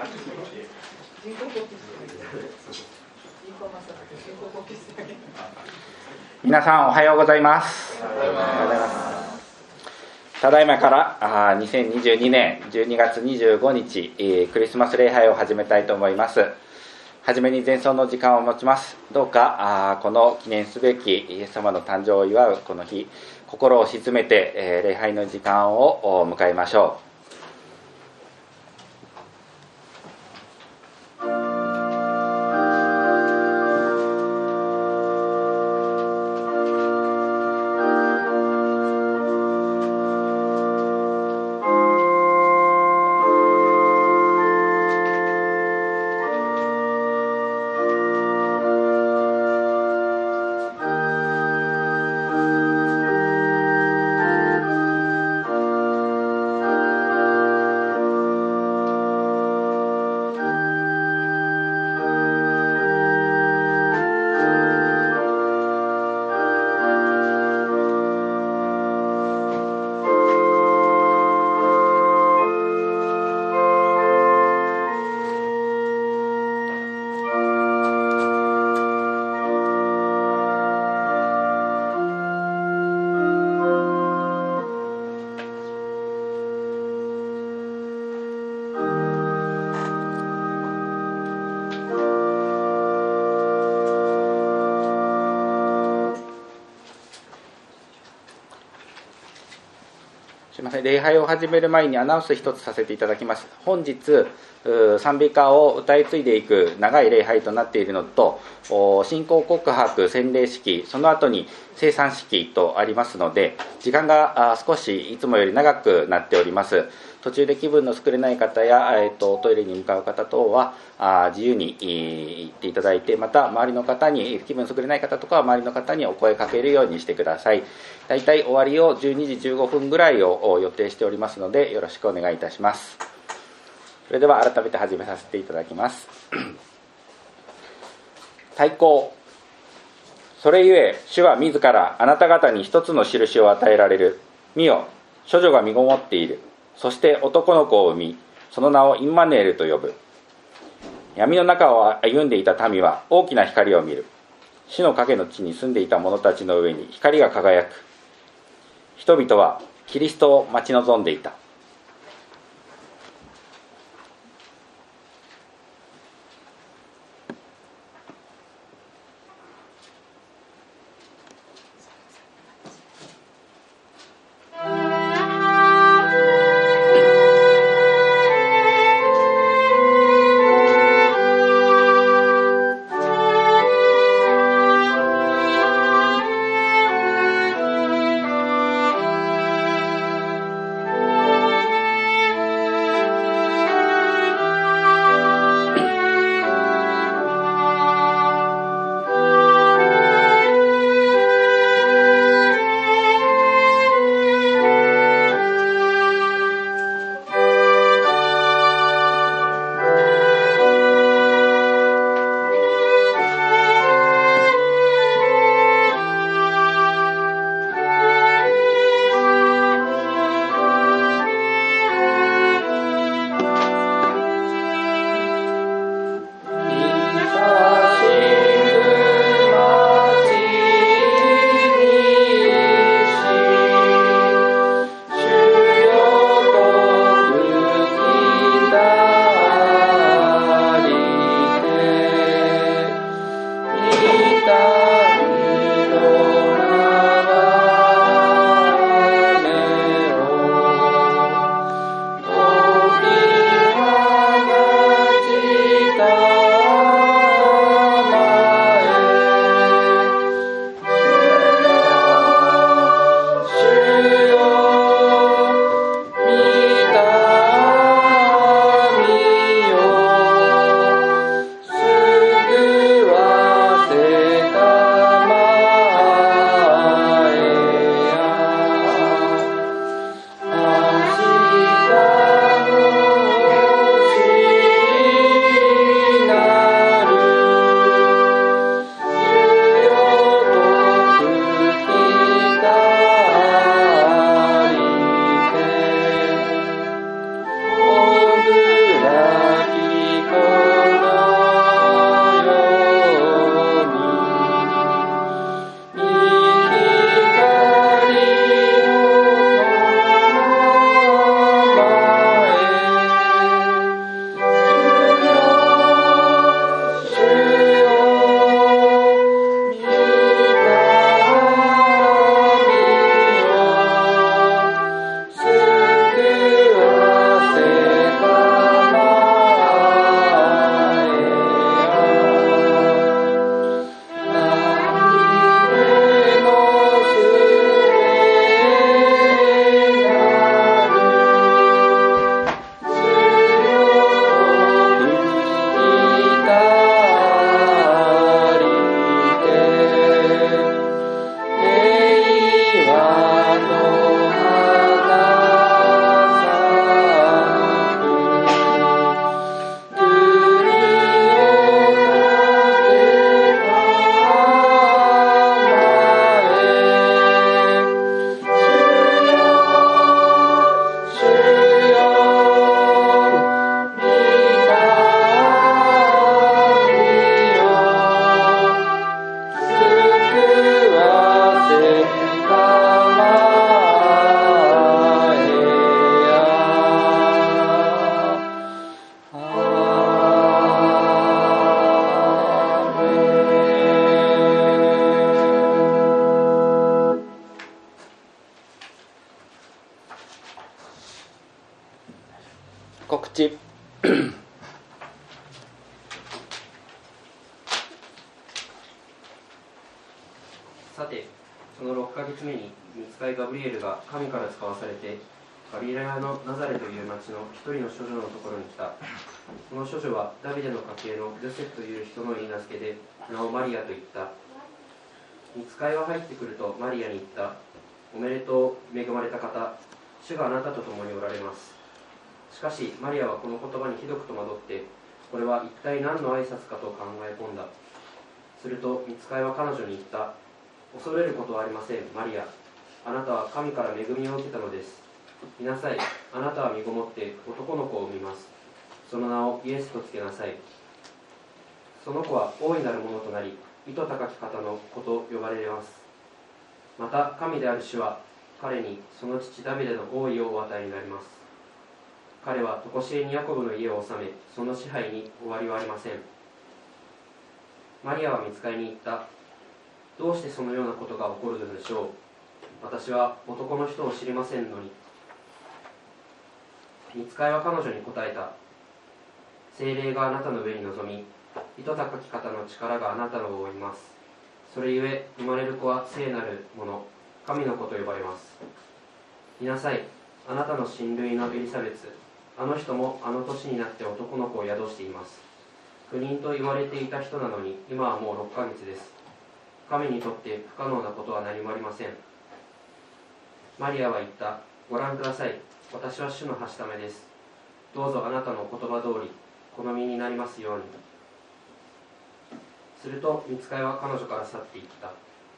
皆さんおはようございます。ただいまから2022年12月25日クリスマス礼拝を始めたいと思います。はじめに前奏の時間を持ちます。どうかこの記念すべきイエス様の誕生を祝うこの日、心を静めて礼拝の時間を迎えましょう。礼拝を始める前にアナウンス一つさせていただきます。本日賛美歌を歌い継いでいく長い礼拝となっているのと、信仰告白洗礼式、その後に聖餐式とありますので、時間が少しいつもより長くなっております。途中で気分の作れない方や、トイレに向かう方等は自由に行っていただいて、また周りの方に、気分作れない方とかは周りの方にお声かけるようにしてください。だいたい終わりを12時15分ぐらいを予定しておりますので、よろしくお願いいたします。それでは改めて始めさせていただきます。対抗。それゆえ主は自らあなた方に一つの印を与えられる。見よ、処女が身ごもっている。そして男の子を産み、その名をインマヌエルと呼ぶ。闇の中を歩んでいた民は大きな光を見る。死の影の地に住んでいた者たちの上に光が輝く。人々はキリストを待ち望んでいた。 日目に御使いガブリエルが神から使わされてガリラヤのナザレという町の一人の処女のところに来た。その処女はダビデの家系のヨセフという人の言い名付けで名をマリアと言った。御使いは入ってくるとマリアに言った。おめでとう、恵まれた方、主があなたと共におられます。しかしマリアはこの言葉にひどく戸惑って、これは一体何の挨拶かと考え込んだ。すると御使いは彼女に言った。恐れることはありません、マリア。あなたは神から恵みを受けたのです。見なさい、あなたは身ごもって男の子を産みます。その名をイエスとつけなさい。その子は大いなるものとなり、意図高き方の子と呼ばれます。また神である主は彼にその父ダビデの王位をお与えになります。彼は常しえにヤコブの家を治め、その支配に終わりはありません。マリアは御使いに言った。どうしてそのようなことが起こるのでしょう。私は男の人を知りませんのに。御使いは彼女に答えた。聖霊があなたの上に臨み、意図高き方の力があなたを覆います。それゆえ生まれる子は聖なるもの、神の子と呼ばれます。見なさい、あなたの親類のエリザベツ、あの人もあの年になって男の子を宿しています。不妊と言われていた人なのに今はもう6ヶ月です。神にとって不可能なことは何もありません。マリアは言った。ご覧ください、私は主のはしためです。どうぞあなたの言葉通り好みになりますように。すると御使いは彼女から去っていった。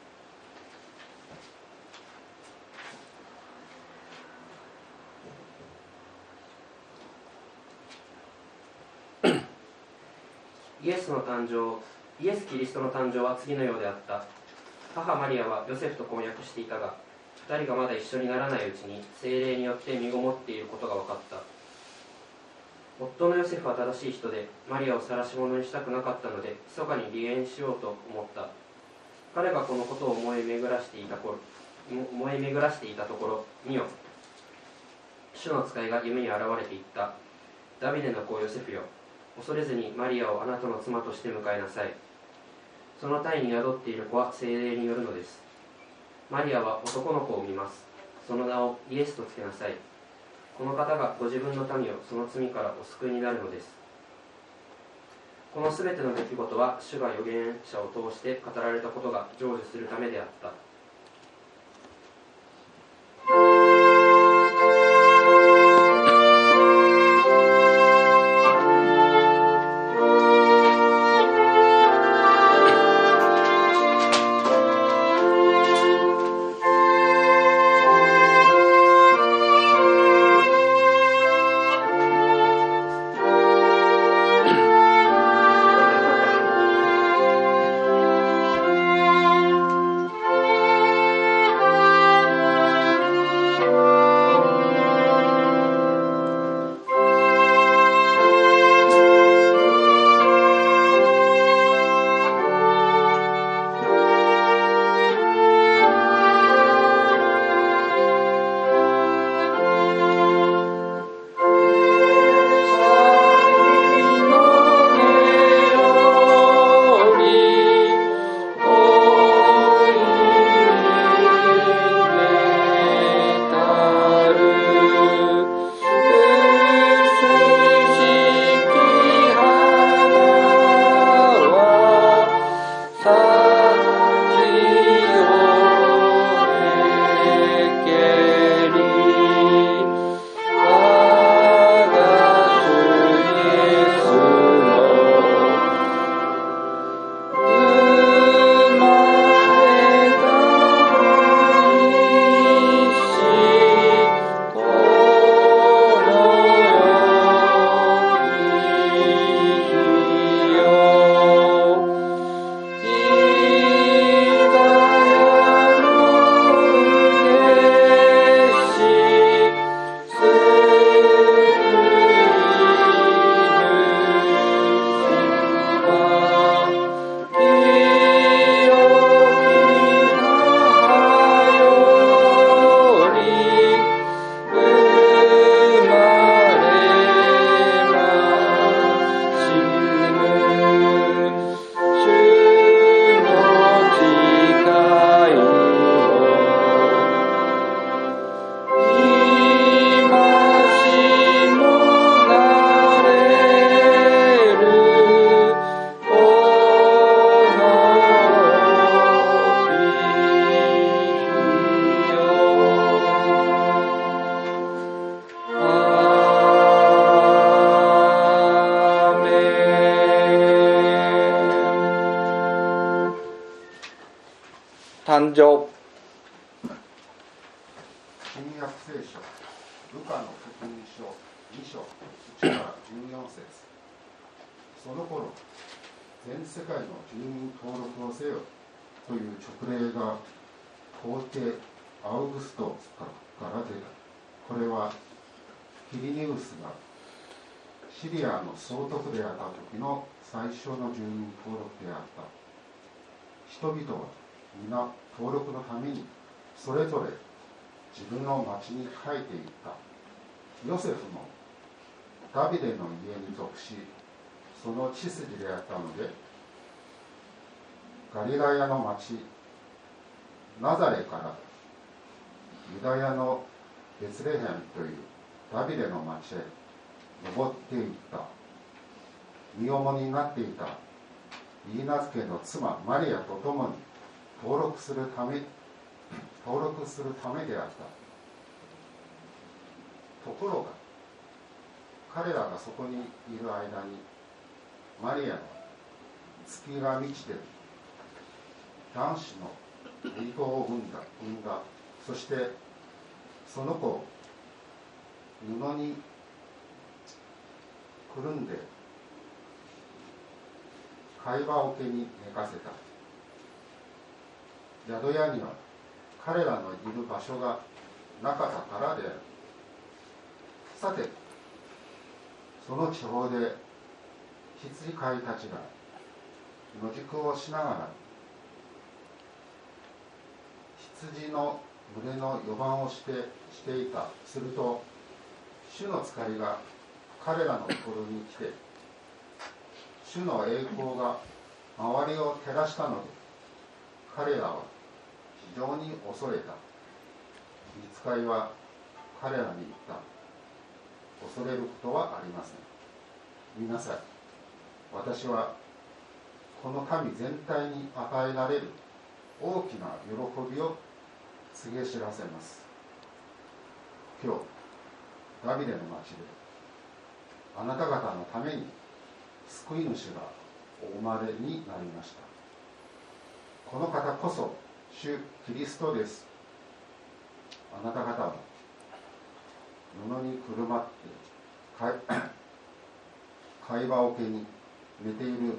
イエス・キリストの誕生は次のようであった。母マリアはヨセフと婚約していたが、2人がまだ一緒にならないうちに聖霊によって身ごもっていることが分かった。夫のヨセフは正しい人で、マリアを晒し者にしたくなかったので密かに離縁しようと思った。彼がこのことを思い巡らしていたところ、見よ、主の使いが夢に現れていった。ダビデの子ヨセフよ、恐れずにマリアをあなたの妻として迎えなさい。その胎に宿っている子は聖霊によるのです。マリアは男の子を産みます。その名をイエスとつけなさい。この方がご自分の民をその罪からお救いになるのです。このすべての出来事は主が預言者を通して語られたことが成就するためであった。 「 誕生。 新約聖書ルカの福音書2章1から14節。その頃、全世界の住民登録をせよという勅令が皇帝アウグストから出た。これはキリニウスがシリアの総督であった時の最初の住民登録であった。人々は皆登録のためにそれぞれ自分の町に帰っていった。ヨセフもダビデの家に属し、その血筋であったので、ガリラヤの町ナザレからユダヤのベツレヘムというダビデの町へ登っていった。身重になっていたイーナツ家の妻マリアと共に登録するためであった。ところが彼らがそこにいる間にマリアは月が満ちて男子の遺子を産んだ。そしてその子を布にくるんで貝羽桶に寝かせた。宿屋には彼らのいる場所がなかったからである。さて、その地方で羊飼いたちが野宿をしながら羊の群れの予番をしていた。すると主の使いが彼らのところに来て、主の栄光が周りを照らしたので、彼らは非常に恐れた。御使いは彼らに言った。恐れることはありません。見なさい。私はこの民全体に与えられる大きな喜びを告げ知らせます。今日ダビデの町であなた方のために救い主がお生まれになりました。この方こそ主キリストです。あなた方は布にくるまって貝羽桶に寝ている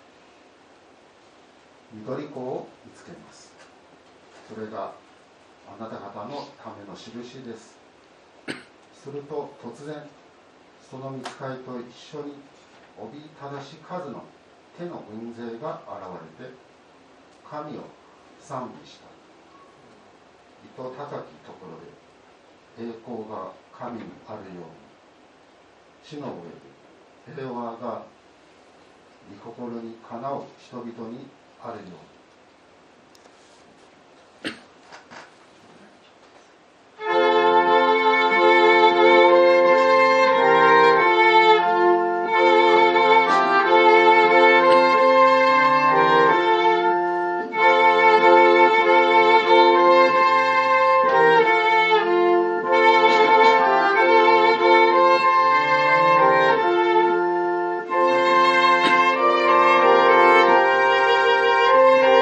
緑子を見つけます。それがあなた方のための印です。すると突然その御使いと一緒におびただし数の手の軍勢が現れて神を賛美した。糸高きところで栄光が神にあるように、地の上で平和が御心にかなう人々にあるように。 「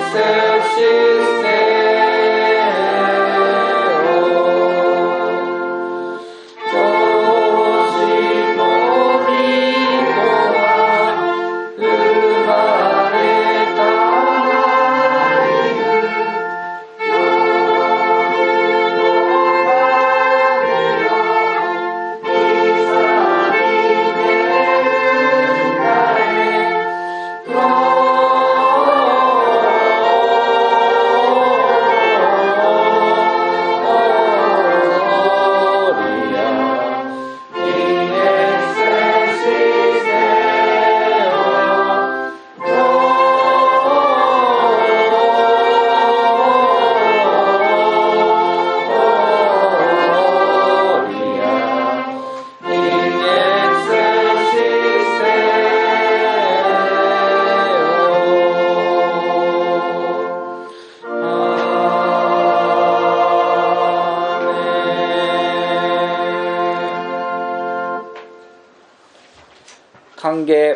歓迎。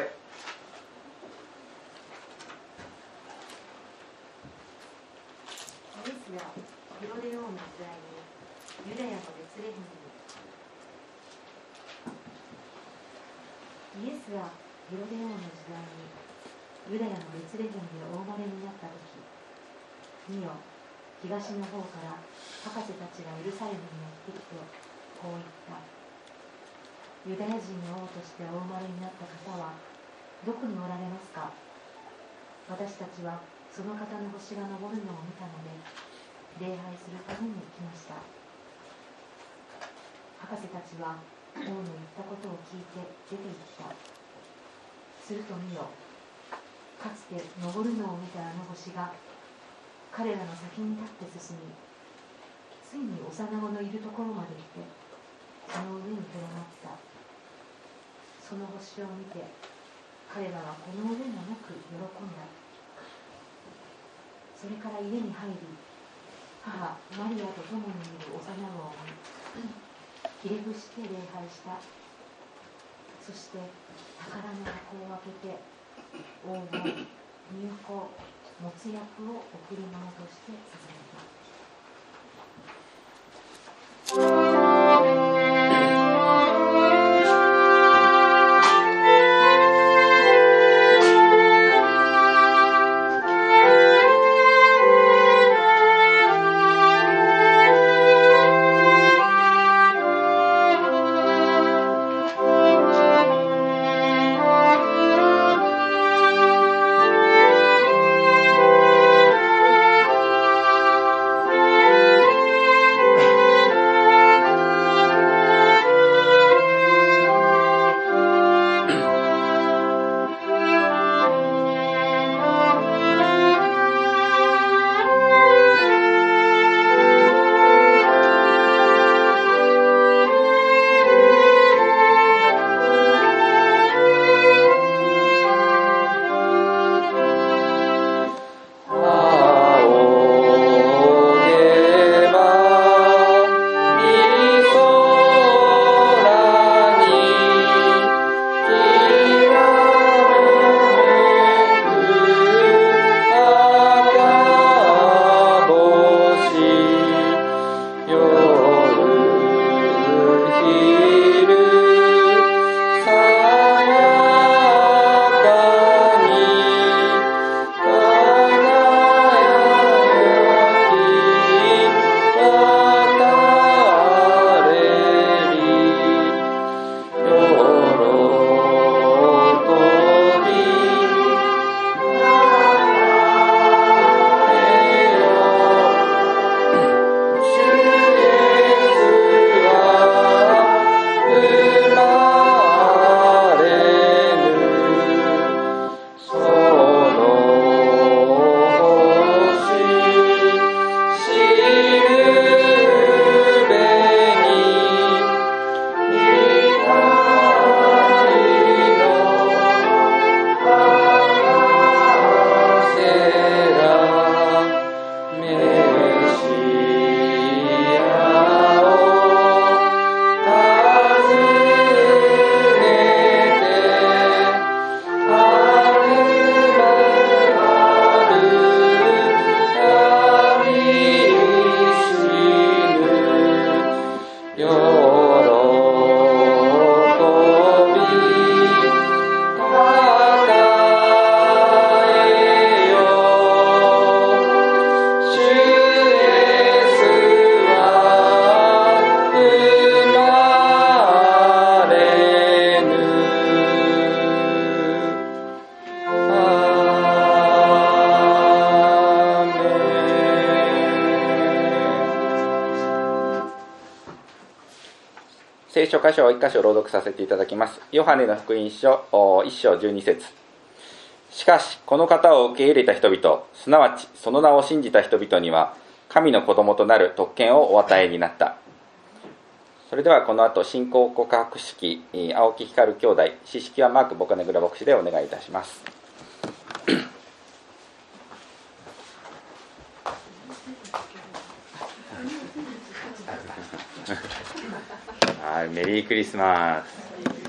イエスはヘロデ王の時代にユダヤのベツレヘムでお生まれになったとき、見よ、東の方から博士たちがエルサレムにやってきてこう言った。ユダヤ人の王としてお生まれになった方はどこにおられますか。私たちはその方の星が昇るのを見たので礼拝するために来ました。博士たちは王の言ったことを聞いて出て行った。すると見よ、かつて昇るのを見たあの星が彼らの先に立って進み、ついに幼子のいるところまで来てその上にとどまった。その星を見て彼らはこの上もなく喜んだ。それから家に入り、母マリアと共にいる幼子を見、ひれ伏して礼拝した。そして宝の箱を開けて黄金、乳香、もつ薬を贈り物として捧げた。 聖書箇所を1箇所朗読させていただきます。ヨハネの福音書1章12節。しかしこの方を受け入れた人々、すなわちその名を信じた人々には神の子供となる特権をお与えになった。それではこの後信仰告白式、青木光兄弟、詩式はマーク・ボカネグラ牧師でお願いいたします。はい、メリークリスマス。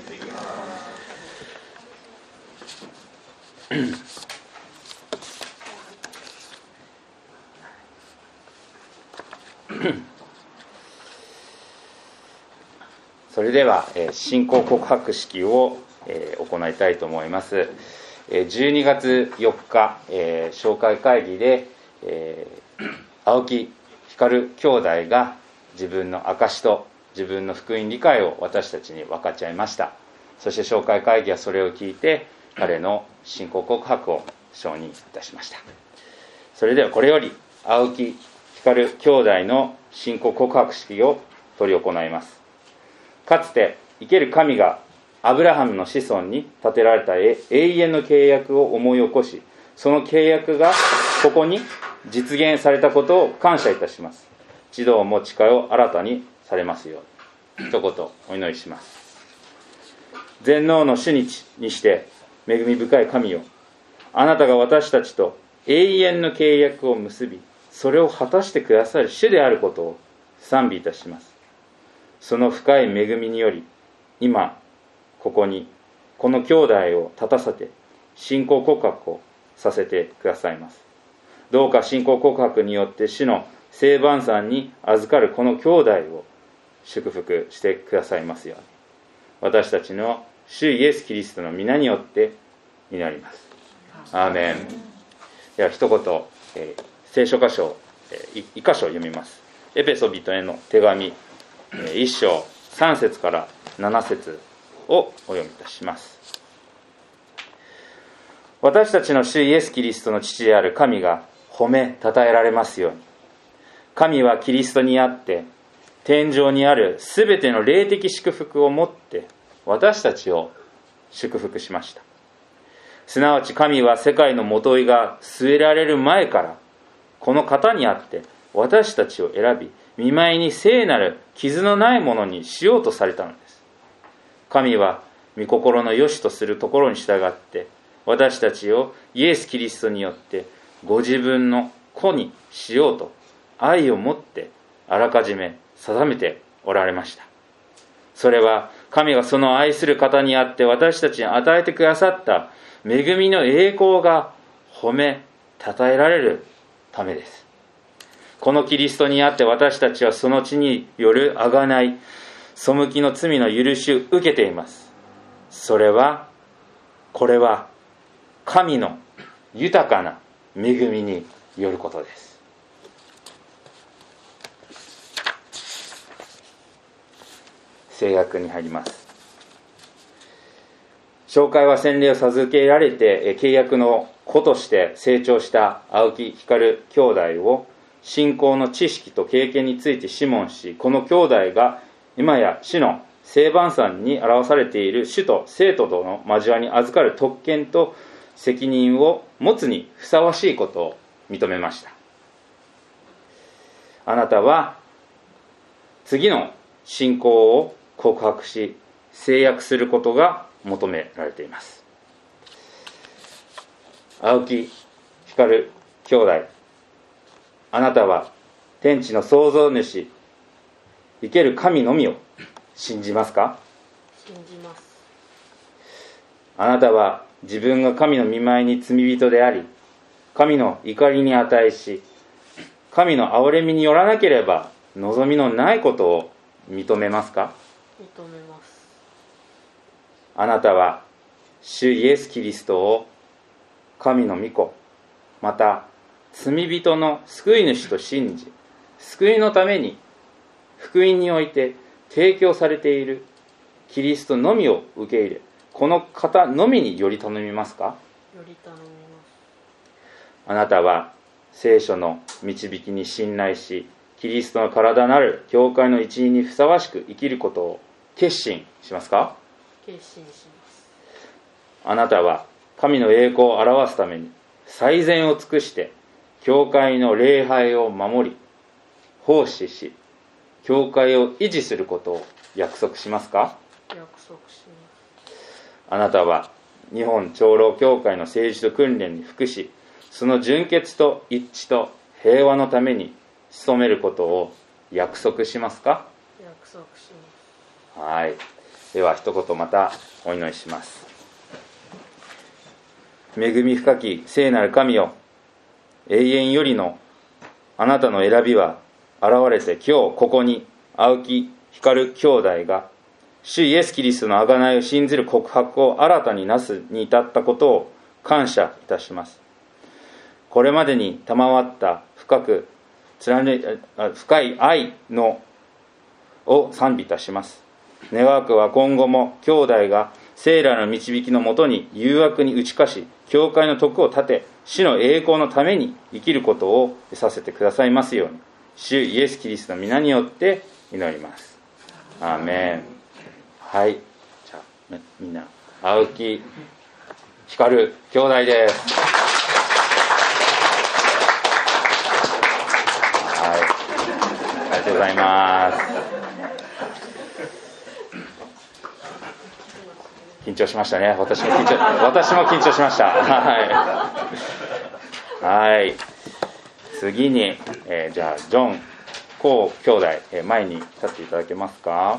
それでは信仰告白式を行いたいと思います。12月4日紹介会議で青木光兄弟が自分の証と自分の福音理解を私たちに分かち合いました。そして紹介会議はそれを聞いて彼の信仰告白を承認いたしました。それではこれより青木光兄弟の信仰告白式を執り行います。かつて生ける神がアブラハムの子孫に立てられた永遠の契約を思い起こし、その契約がここに実現されたことを感謝いたします。地動も誓いを新たにされますように。一言お祈りします。全能の主にして恵み深い神よ、あなたが私たちと永遠の契約を結び、それを果たしてくださる主であることを賛美いたします。その深い恵みにより、今ここにこの兄弟を立たせて信仰告白をさせてくださいます。どうか信仰告白によって主の聖晩餐に預かるこの兄弟を祝福してくださいますように。私たちの主イエス・キリストの皆によって祈ります。アーメン。では一言、聖書箇所を1箇所読みます。エペソビトへの手紙1章3節から7節をお読みいたします。私たちの主イエス・キリストの父である神が褒めたたえられますように。神はキリストにあって天上にあるすべての霊的祝福をもって私たちを祝福しました。すなわち神は世界のもといが据えられる前からこの方にあって私たちを選び、見舞いに聖なる傷のないものにしようとされたのです。神は御心の良しとするところに従って私たちをイエス・キリストによってご自分の子にしようと愛を持ってあらかじめ定めておられました。それは神がその愛する方にあって私たちに与えてくださった恵みの栄光が褒めたたえられるためです。このキリストにあって私たちはその地による贖い、背きの罪の許しを受けています。これは神の豊かな恵みによることです。聖約に入ります。紹介は洗礼を授けられて契約の子として成長した青木光兄弟を信仰の知識と経験について諮問し、この兄弟が今や主の聖晩餐に表されている主と生徒との交わりに預かる特権と責任を持つにふさわしいことを認めました。あなたは次の信仰を告白し制約することが求められています。青木光兄弟、あなたは天地の創造主生ける神のみを信じますか？ 信じます。 あなたは自分が神の御前に罪人であり、神の怒りに値し、神の憐れみによらなければ望みのないことを認めますか？ 認めます。 あなたは主イエス・キリストを神の御子、また罪人の救い主と信じ、救いのために福音において提供されているキリストのみを受け入れ、この方のみにより頼みますか？ より頼みます。 あなたは聖書の導きに信頼し、キリストの体なる教会の一員にふさわしく生きることを決心しますか？ 決心します。 あなたは神の栄光を表すために最善を尽くして教会の礼拝を守り奉仕し、教会を維持することを約束しますか？ 約束します。 あなたは日本長老教会の政治と訓練に服し、その純潔と一致と平和のために努めることを約束しますか？ 約束します。 はい。では一言またお祈りします。恵み深き聖なる神よ、永遠よりのあなたの選びは現れて、今日ここに青木光兄弟が主イエスキリストの贖いを信ずる告白を新たになすに至ったことを感謝いたします。これまでに賜った深い愛を賛美いたします。願わくは今後も兄弟が聖霊の導きのもとに誘惑に打ち勝し、教会の徳を立て、主の栄光のために生きることをさせてくださいますように、主イエスキリストの皆によって祈ります。アーメン。はい。じゃあみんな青木光兄弟です。はい。ありがとうございます。緊張しましたね。私も緊張しました。はい。はい。次に、じゃあジョン・コウ兄弟、前に立っていただけますか。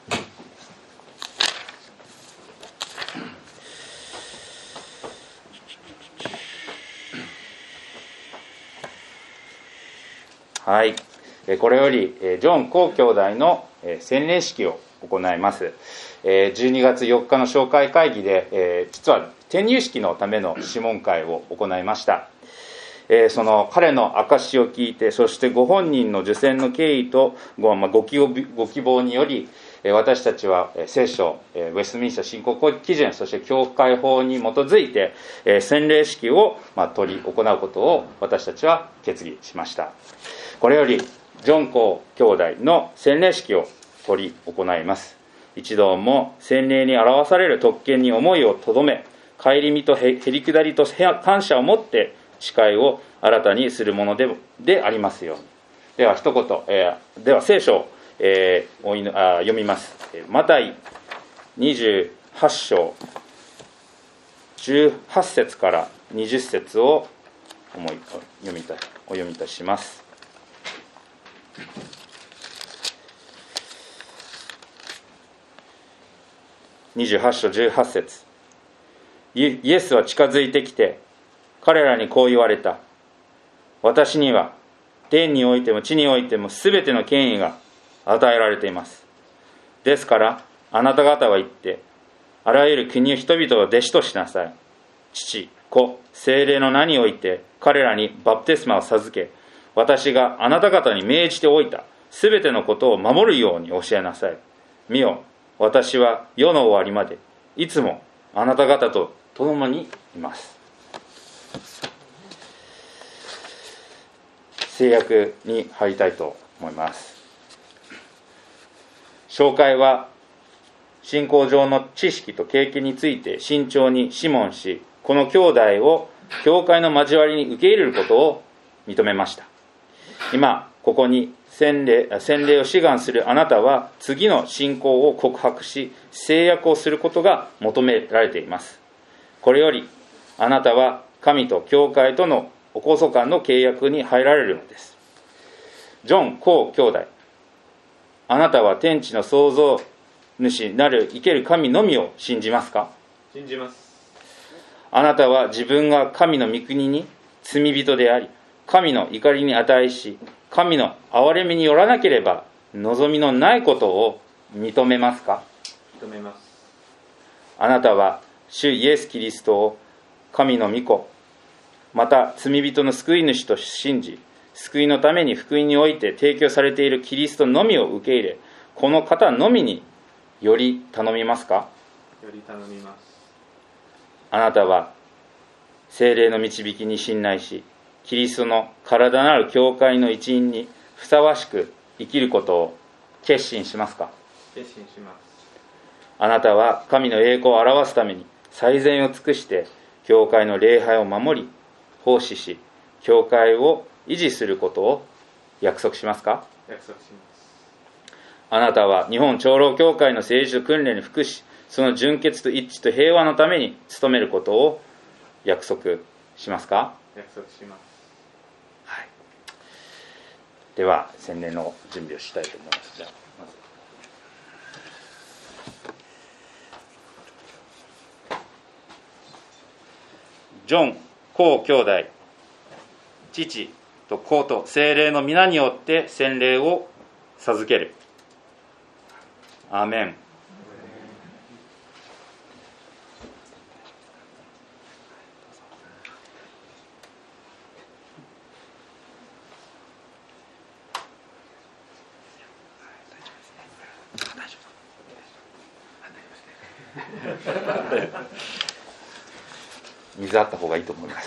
はい。これよりジョン・コウ兄弟の洗礼式を行います。12月4日の紹介会議で、実は転入式のための諮問会を行いました。その彼の証しを聞いて、そしてご本人の受洗の経緯とご希望により、私たちは聖書、ウェストミンスター信仰基準、そして教会法に基づいて洗礼式を行うことを私たちは決議しました。これよりジョン・コウ兄弟の洗礼式を行います。一同も洗礼に表される特権に思いをとどめ、顧みとへりくだりと感謝を持って誓いを新たにするものでありますように。では一言、では聖書を、読みます。マタイ28章18節から20節をお読みいたします。28章18節、イエスは近づいてきて彼らにこう言われた。私には天においても地においてもすべての権威が与えられています。ですからあなた方は言ってあらゆる国の人々を弟子としなさい。父、子、聖霊の名において彼らにバプテスマを授け、私があなた方に命じておいたすべてのことを守るように教えなさい。見よ、私は世の終わりまでいつもあなた方と共にいます。制約に入りたいと思います。紹介は信仰上の知識と経験について慎重に諮問し、この兄弟を教会の交わりに受け入れることを認めました。今ここに洗礼を志願するあなたは次の信仰を告白し誓約をすることが求められています。これよりあなたは神と教会とのおこそ間の契約に入られるのです。ジョン・コウ兄弟、あなたは天地の創造主なる生ける神のみを信じますか？ 信じます。 あなたは自分が神の御国に罪人であり、神の怒りに値し、神の憐れみによらなければ望みのないことを認めますか？ 認めます。 あなたは主イエス・キリストを神の御子、また罪人の救い主と信じ、救いのために福音において提供されているキリストのみを受け入れ、この方のみにより頼みますか？ より頼みます。 あなたは聖霊の導きに信頼し、キリストの体なる教会の一員にふさわしく生きることを決心しますか？ 決心します。 あなたは神の栄光を表すために最善を尽くして教会の礼拝を守り奉仕し、教会を維持することを約束しますか？ 約束します。 あなたは日本長老教会の政治と訓練に服し、その純潔と一致と平和のために努めることを約束しますか？ 約束します。 はい。では宣伝の準備をしたいと思います。じゃあまずジョン・コー兄弟、父と子と聖霊の皆によって洗礼を授ける。アーメン。水あった方がいいと思います。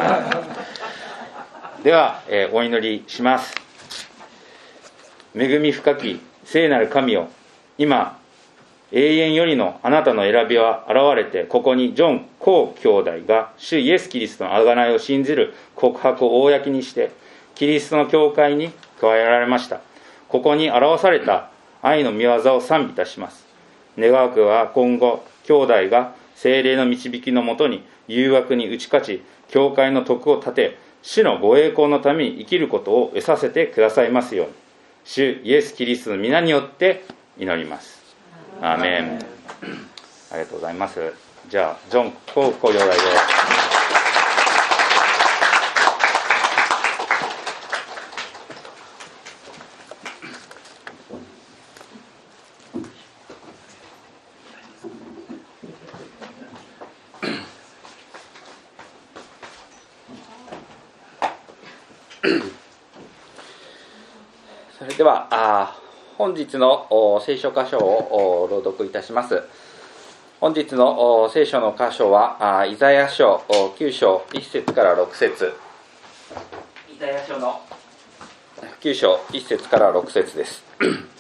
では、お祈りします。恵み深き聖なる神よ、今永遠よりのあなたの選びは現れて、ここにジョン・コー兄弟が主イエス・キリストの贖いを信じる告白を公にしてキリストの教会に加えられました。ここに表された愛の御業を賛美いたします。願わくは今後兄弟が聖霊の導きのもとに誘惑に打ち勝ち、教会の徳を立て、主のご栄光のために生きることを得させてくださいますように、主イエス・キリストの皆によって祈ります。アーメン。ありがとうございます。じゃあジョン・コー兄弟でそれでは本日の聖書箇所を朗読いたします。本日の聖書の箇所はイザヤ書9章1節から6節、イザヤ書の9章1節から6節です。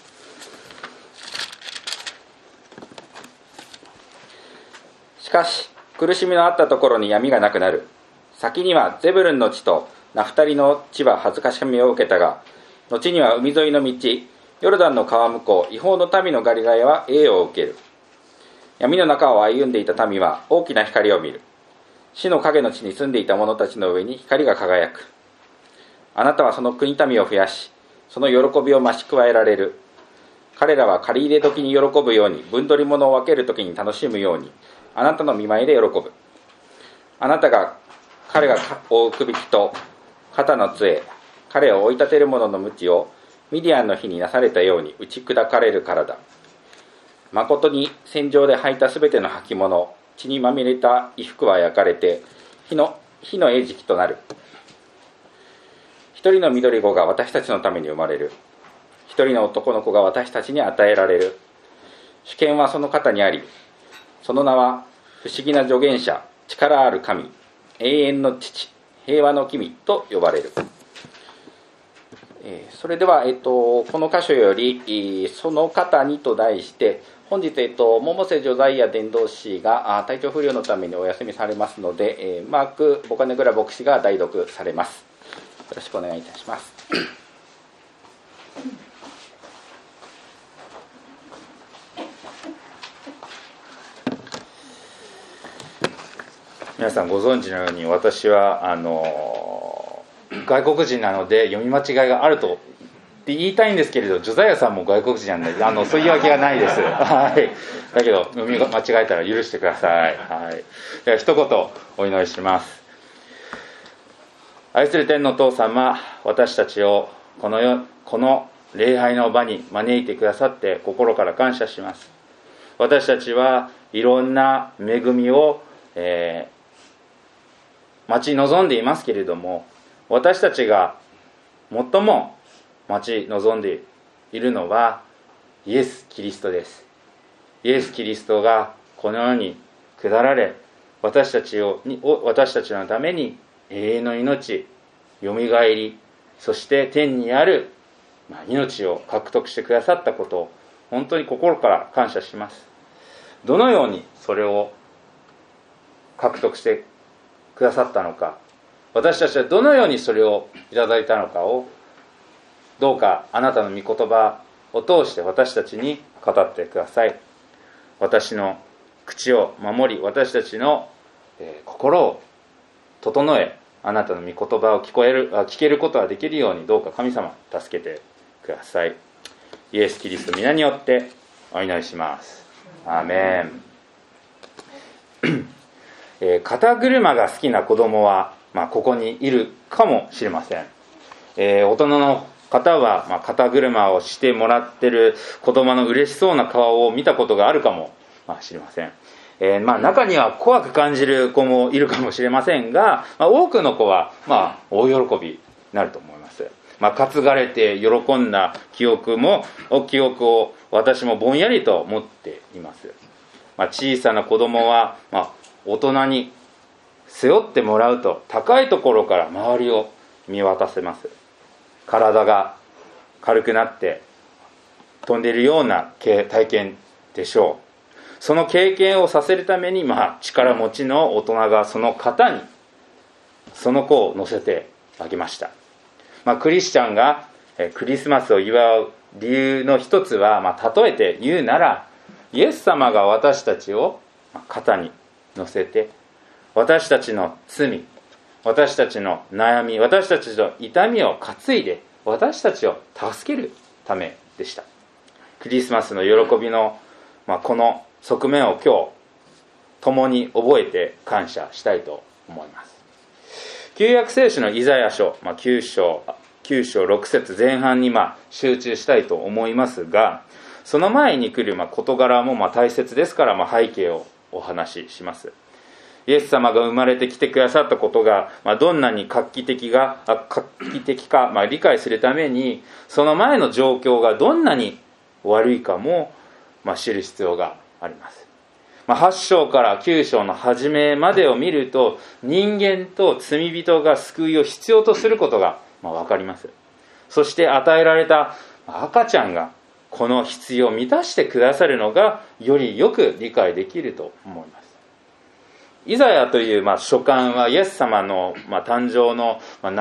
しかし苦しみのあったところに闇がなくなる。先にはゼブルンの地とナフタリの地は恥ずかしみを受けたが、後には海沿いの道、ヨルダンの川向こう、違法の民のガリラヤは栄を受ける。闇の中を歩んでいた民は大きな光を見る。死の影の地に住んでいた者たちの上に光が輝く。あなたはその国民を増やし、その喜びを増し加えられる。彼らは借り入れ時に喜ぶように、分取り物を分ける時に楽しむように、あなたの見舞いで喜ぶ。あなたが彼が追うくびきと肩の杖、彼を追い立てる者の鞭をミディアンの日になされたように打ち砕かれるからだ。誠に戦場で履いたすべての履物、血にまみれた衣服は焼かれて火の餌食となる。一人の緑子が私たちのために生まれる。一人の男の子が私たちに与えられる。主権はその肩にあり、その名は不思議な助言者、力ある神、永遠の父、平和の君と呼ばれる。それでは、この箇所よりその方にと題して、本日、百瀬ジョザイア伝道師が体調不良のためにお休みされますので、マーク・ボカネグラ牧師が代読されます。よろしくお願いいたします。 皆さんご存知のように、私は外国人なので読み間違いがあると言いたいんですけれど、ジョザイアさんも外国人なんでそういうわけがないです。はい。だけど読み間違えたら許してください。はい。では一言お祈りします。愛する天の父様、私たちをこの礼拝の場に招いてくださって心から感謝します。私たちはいろんな恵みを、待ち望んでいますけれども、私たちが最も待ち望んでいるのはイエス・キリストです。イエス・キリストがこの世に下られ、私たちのために永遠の命、よみがえり、そして天にある命を獲得してくださったことを本当に心から感謝します。 どのようにそれを獲得してくださったのか、私たちはどのようにそれをいただいたのかを、どうかあなたの御言葉を通して私たちに語ってください。私の口を守り、私たちの心を整え、あなたの御言葉を聞けることができるように、どうか神様助けてください。イエス・キリスト皆によってお祈りします。アーメン。肩車が好きな子供は、ここにいるかもしれません。大人の方は、肩車をしてもらってる子供の嬉しそうな顔を見たことがあるかもしれません。中には怖く感じる子もいるかもしれませんが、多くの子は、大喜びになると思います。担がれて喜んだ記憶を私もぼんやりと持っています。小さな子供は、大人に背負ってもらうと高いところから周りを見渡せます。体が軽くなって飛んでいるような体験でしょう。その経験をさせるために、力持ちの大人がその肩にその子を乗せてあげました。クリスチャンがクリスマスを祝う理由の一つは、例えて言うなら、イエス様が私たちを肩に乗せて、私たちの罪、私たちの悩み、私たちの痛みを担いで、私たちを助けるためでした。クリスマスの喜びの、この側面を今日共に覚えて感謝したいと思います。旧約聖書のイザヤ書、9章6節前半に集中したいと思いますが、その前に来る事柄も大切ですから、背景をお話しします。イエス様が生まれてきてくださったことがどんなに画期的か理解するために、その前の状況がどんなに悪いかも知る必要があります。8章から9章の初めまでを見ると、人間と罪人が救いを必要とすることが分かります。そして与えられた赤ちゃんがこの必要を満たしてくださるのがよりよく理解できると思います。イザヤという書簡はイエス様の誕生の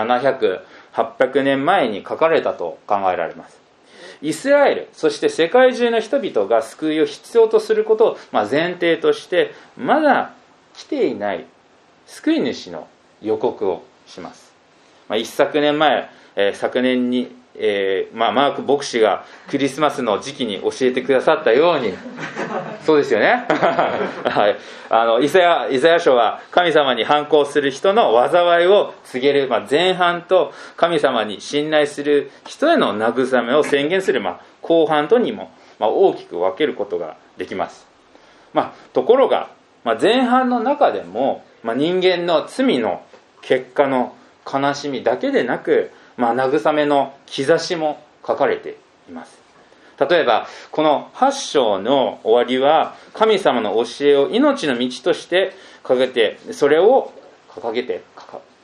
700、800年前に書かれたと考えられます。イスラエル、そして世界中の人々が救いを必要とすることを前提として、まだ来ていない救い主の予告をします。一昨年前、昨年に、マーク牧師がクリスマスの時期に教えてくださったようにそうですよねはい、イザヤ書は神様に反抗する人の災いを告げる、前半と神様に信頼する人への慰めを宣言する、後半とにも、大きく分けることができます。ところが、前半の中でも、人間の罪の結果の悲しみだけでなく、慰めの兆しも書かれています。例えばこの8章の終わりは、神様の教えを命の道として掲げて、それを掲げて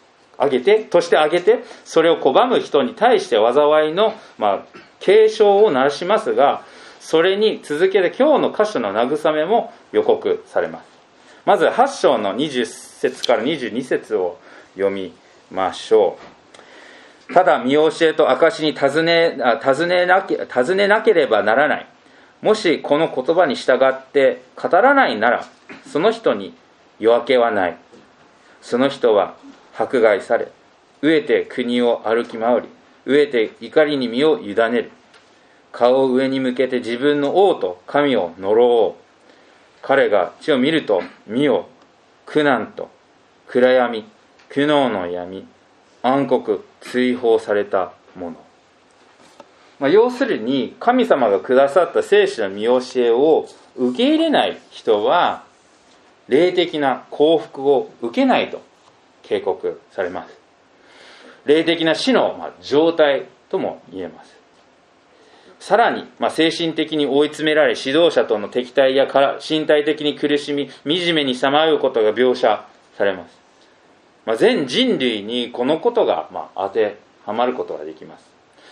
それを拒む人に対して災いの警鐘を鳴らしますが、それに続けて今日の箇所の慰めも予告されます。まず8章の20節から22節を読みましょう。ただ見教えと証に尋ねなければならない。もしこの言葉に従って語らないなら、その人に夜明けはない。その人は迫害され、飢えて国を歩き回り、飢えて怒りに身を委ねる。顔を上に向けて自分の王と神を呪おう。彼が地を見ると、見よ、苦難と暗闇、苦悩の闇、暗黒、追放されたもの。要するに、神様がくださった聖書の見教えを受け入れない人は、霊的な幸福を受けないと警告されます。霊的な死の状態とも言えます。さらに、精神的に追い詰められ、指導者との敵対や身体的に苦しみ、惨めにさまようことが描写されます。全人類にこのことが当てはまることができます。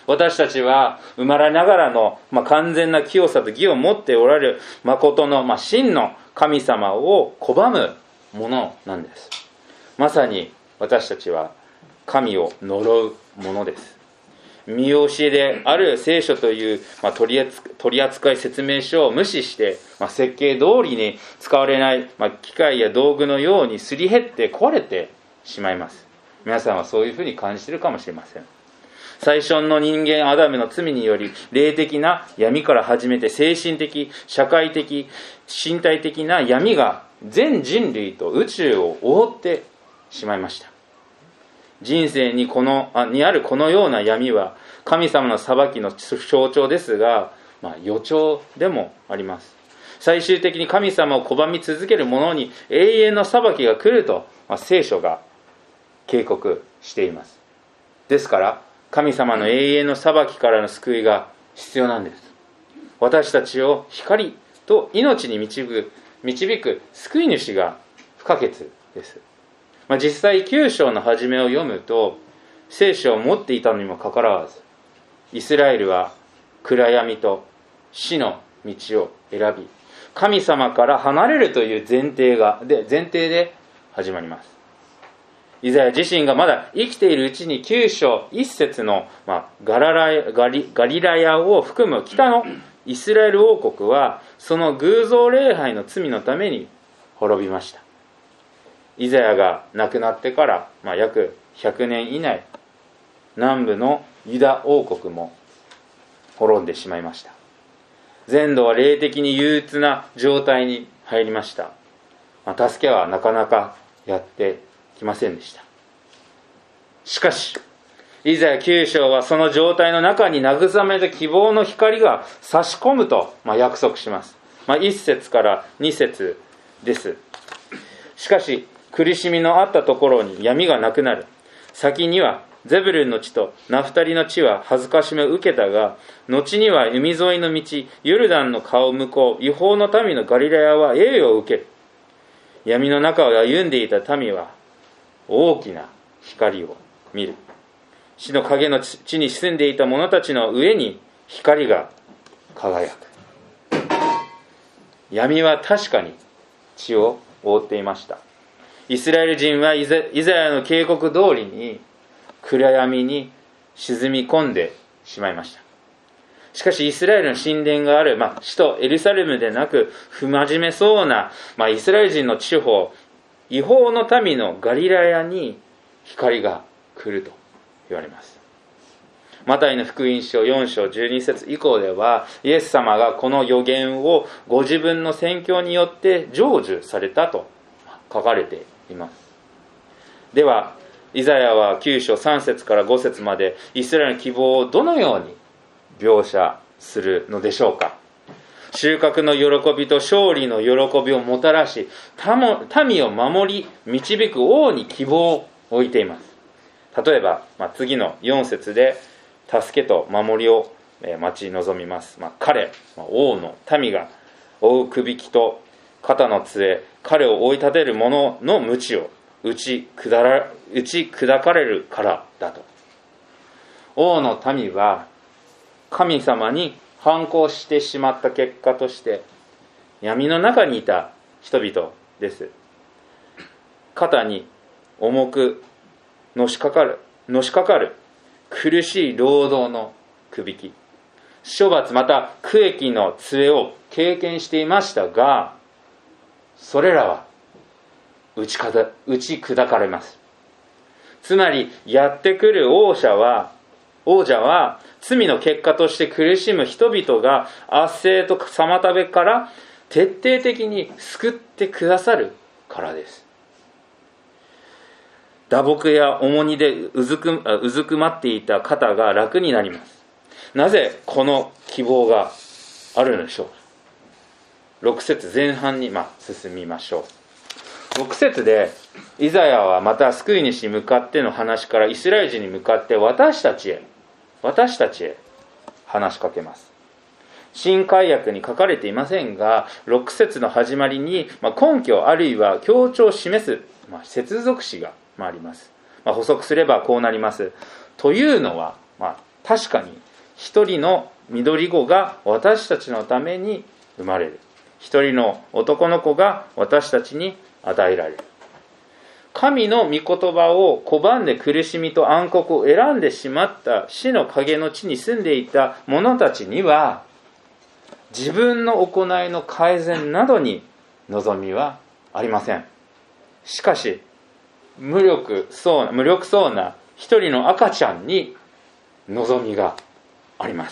私たちは生まれながらの、完全な清さと義を持っておられる誠の、真の神様を拒むものなんです。まさに私たちは神を呪うものです。見教えである聖書という、取扱説明書を無視して、設計通りに使われない、機械や道具のようにすり減って壊れてしまいます。皆さんはそういうふうに感じているかもしれません。最初の人間アダムの罪により、霊的な闇から始めて精神的、社会的、身体的な闇が全人類と宇宙を覆ってしまいました。人生にあるこのような闇は神様の裁きの象徴ですが、予兆でもあります。最終的に神様を拒み続ける者に永遠の裁きが来ると、聖書が警告しています。ですから神様の永遠の裁きからの救いが必要なんです。私たちを光と命に導く救い主が不可欠です。実際9章の初めを読むと、聖書を持っていたのにもかかわらず、イスラエルは暗闇と死の道を選び、神様から離れるという前提で始まります。イザヤ自身がまだ生きているうちに9章1節の、ガリラヤを含む北のイスラエル王国はその偶像礼拝の罪のために滅びました。イザヤが亡くなってから、約100年以内、南部のユダ王国も滅んでしまいました。全土は霊的に憂鬱な状態に入りました。助けはなかなかやってきませんでした。しかしイザヤ9章はその状態の中に慰めた希望の光が差し込むと、約束します。1節から2節です。しかし苦しみのあったところに闇がなくなる。先にはゼブルンの地とナフタリの地は恥ずかしめを受けたが、後には海沿いの道、ヨルダンの川向こう、違法の民のガリラヤは栄誉を受ける。闇の中を歩んでいた民は大きな光を見る。死の影の地に住んでいた者たちの上に光が輝く。闇は確かに地を覆っていました。イスラエル人はイザヤの警告通りに暗闇に沈み込んでしまいました。しかしイスラエルの神殿がある、首都エルサレムでなく不真面目そうな、イスラエル人の地方、違法の民のガリラヤに光が来ると言われます。マタイの福音書4章12節以降では、イエス様がこの予言をご自分の宣教によって成就されたと書かれています。ではイザヤは9章3節から5節までイスラエルの希望をどのように描写するのでしょうか。収穫の喜びと勝利の喜びをもたらし、民を守り導く王に希望を置いています。例えば、次の4節で助けと守りを待ち望みます。彼、王の民が追うくびきと肩の杖、彼を追い立てる者の鞭を打ち砕かれるからだと。王の民は神様に反抗してしまった結果として闇の中にいた人々です。肩に重くのしかかる苦しい労働のくびき、処罰また苦役の杖を経験していましたが、それらは打ち砕かれます。つまりやってくる王者は罪の結果として苦しむ人々が圧政と妨げから徹底的に救ってくださるからです。打撲や重荷でうずくまっていた肩が楽になります。なぜこの希望があるのでしょう。6節前半に進みましょう。6節でイザヤはまた救い主に向かっての話からイスラエル人に向かって私たちへ話しかけます。新改約に書かれていませんが、6節の始まりに根拠あるいは強調を示す接続詞があります。補足すればこうなります。というのは、 確かに一人の緑子が私たちのために生まれる。一人の男の子が私たちに与えられる。神の御言葉を拒んで苦しみと暗黒を選んでしまった死の影の地に住んでいた者たちには、自分の行いの改善などに望みはありません。しかし無力そうな一人の赤ちゃんに望みがあります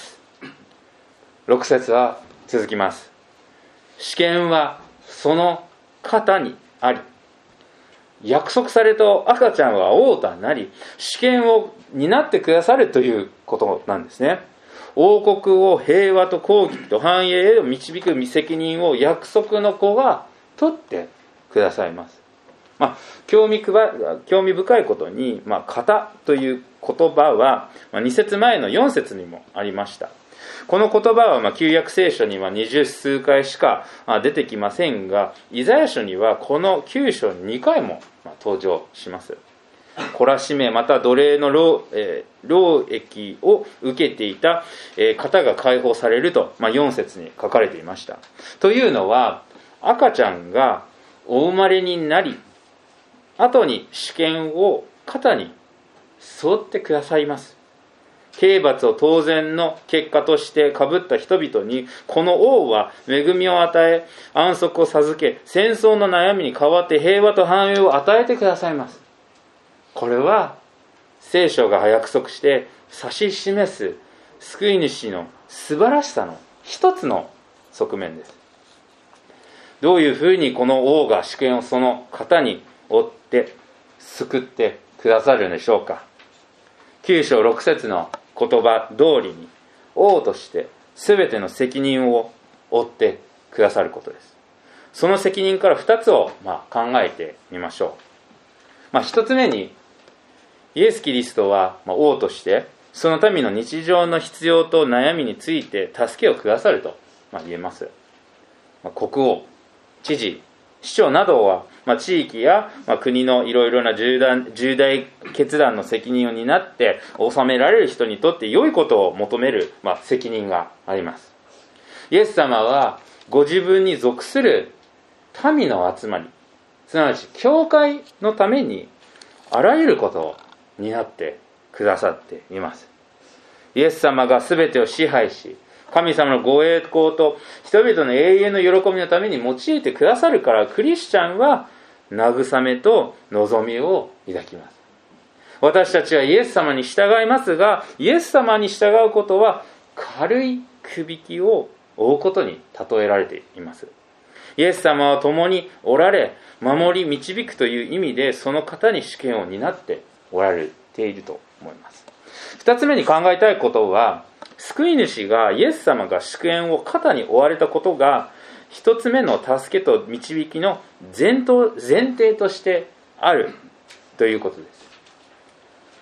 。6節は続きます。主権はその肩にあり、約束された赤ちゃんは王となり、主権を担ってくださるということなんですね。王国を平和と公義と繁栄へ導く責任を約束の子が取ってくださいます。興味深いことに、型という言葉は2節前の4節にもありました。この言葉は旧約聖書には20数回しか出てきませんが、イザヤ書にはこの9章に2回も登場します。懲らしめまた奴隷の労役を受けていた方が解放されると4節に書かれていました。というのは、赤ちゃんがお生まれになり、後に主権を肩に背負ってくださいます。刑罰を当然の結果としてかぶった人々に、この王は恵みを与え、安息を授け、戦争の悩みに代わって平和と繁栄を与えてくださいます。これは聖書が約束して指し示す救い主の素晴らしさの一つの側面です。どういうふうにこの王が主権をその肩に負って救ってくださるのでしょうか。9章6節の言葉通りに、王として全ての責任を負ってくださることです。その責任から2つを考えてみましょう。1つ目に、イエス・キリストは王としてその民の日常の必要と悩みについて助けをくださると言えます。国王、知事、市長などは地域や国のいろいろな重大決断の責任を担って治められる人にとって良いことを求める責任があります。イエス様はご自分に属する民の集まり、すなわち教会のためにあらゆることを担ってくださっています。イエス様が全てを支配し、神様のご栄光と人々の永遠の喜びのために用いてくださるから、クリスチャンは慰めと望みを抱きます。私たちはイエス様に従いますが、イエス様に従うことは軽いくびきを負うことに例えられています。イエス様は共におられ、守り導くという意味でその方に主権を担っておられていると思います。二つ目に考えたいことは、救い主がイエス様が主権を肩に負われたことが一つ目の助けと導きの前提としてあるということです。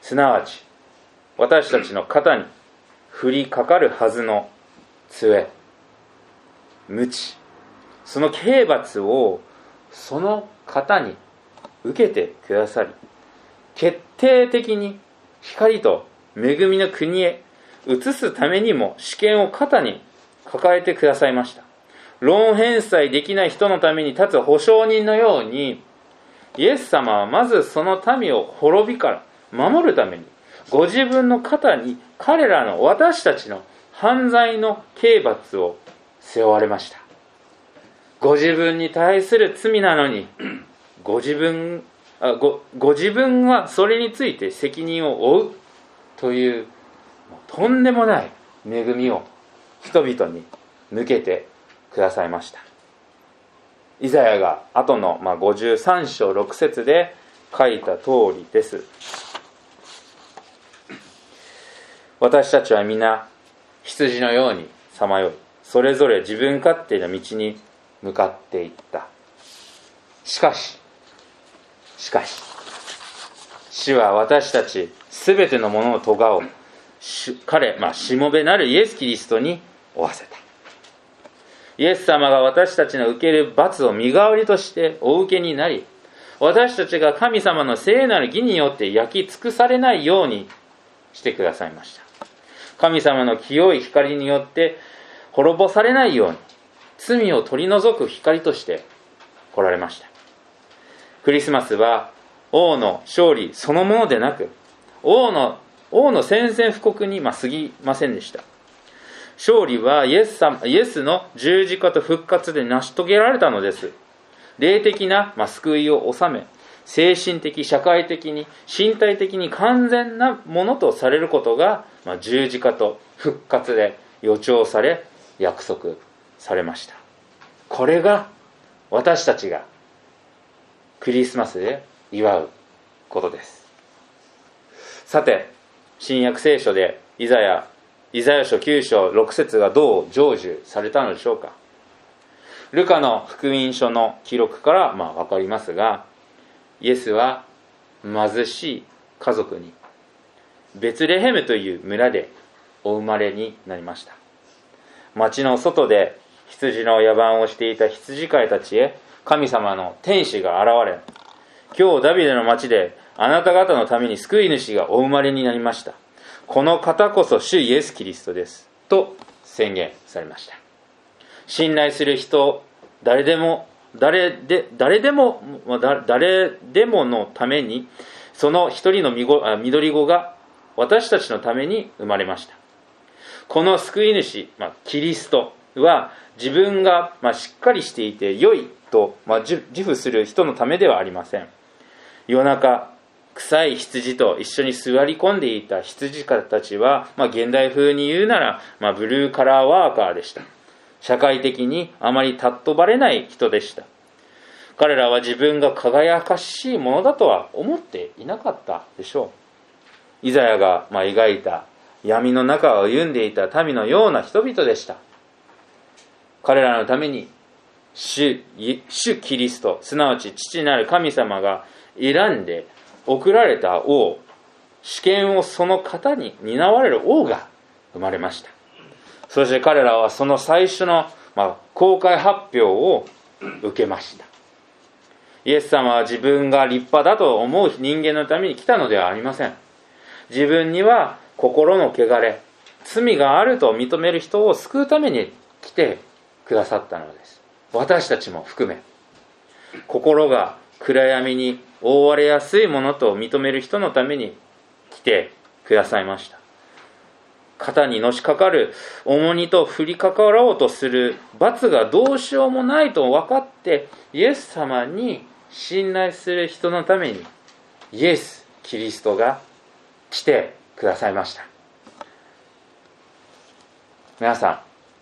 すなわち私たちの肩に降りかかるはずの杖、鞭、その刑罰をその方に受けてくださり、決定的に光と恵みの国へ移すためにも主権を肩に抱えてくださいました。ローン返済できない人のために立つ保証人のように、イエス様はまずその民を滅びから守るために、ご自分の肩に彼らの私たちの犯罪の刑罰を背負われました。ご自分に対する罪なのに、ご自分はそれについて責任を負うというとんでもない恵みを人々に向けてくださいました。イザヤが後の53章6節で書いた通りです。私たちは皆羊のようにさまよい、それぞれ自分勝手な道に向かっていった。しかし主は私たちすべてのものの咎を彼、しもべなるイエス・キリストに負わせた。イエス様が私たちの受ける罰を身代わりとしてお受けになり、私たちが神様の聖なる義によって焼き尽くされないようにしてくださいました。 神様の清い光によって滅ぼされないように、罪を取り除く光として来られました。クリスマスは王の勝利そのものでなく、王の宣戦布告に過ぎませんでした。勝利はイエスの十字架と復活で成し遂げられたのです。霊的な救いを収め、精神的、社会的に、身体的に完全なものとされることが、十字架と復活で予兆され、約束されました。これが私たちがクリスマスで祝うことです。さて、新約聖書でイザヤ書9章6節がどう成就されたのでしょうか。ルカの福音書の記録から分かりますが、イエスは貧しい家族にベツレヘムという村でお生まれになりました。町の外で羊の野番をしていた羊飼いたちへ神様の天使が現れ、今日ダビデの町であなた方のために救い主がお生まれになりました。この方こそ主イエス・キリストですと宣言されました。信頼する人、誰でものために、その一人の緑子が私たちのために生まれました。この救い主、キリストは自分がしっかりしていて良いと自負する人のためではありません。夜中、臭い羊と一緒に座り込んでいた羊飼いたちは、現代風に言うなら、ブルーカラーワーカーでした。社会的にあまり尊ばれない人でした。彼らは自分が輝かしいものだとは思っていなかったでしょう。イザヤが描いた闇の中を歩んでいた民のような人々でした。彼らのために主キリスト、すなわち父なる神様が選んで送られた王、主権をその方に担われる王が生まれました。そして彼らはその最初の、公開発表を受けました。イエス様は自分が立派だと思う人間のために来たのではありません。自分には心の汚れ、罪があると認める人を救うために来てくださったのです。私たちも含め、心が暗闇に覆われやすいものと認める人のために来てくださいました。肩にのしかかる重荷と降りかかろうとする罰がどうしようもないと分かって、イエス様に信頼する人のためにイエス・キリストが来てくださいました。皆さん、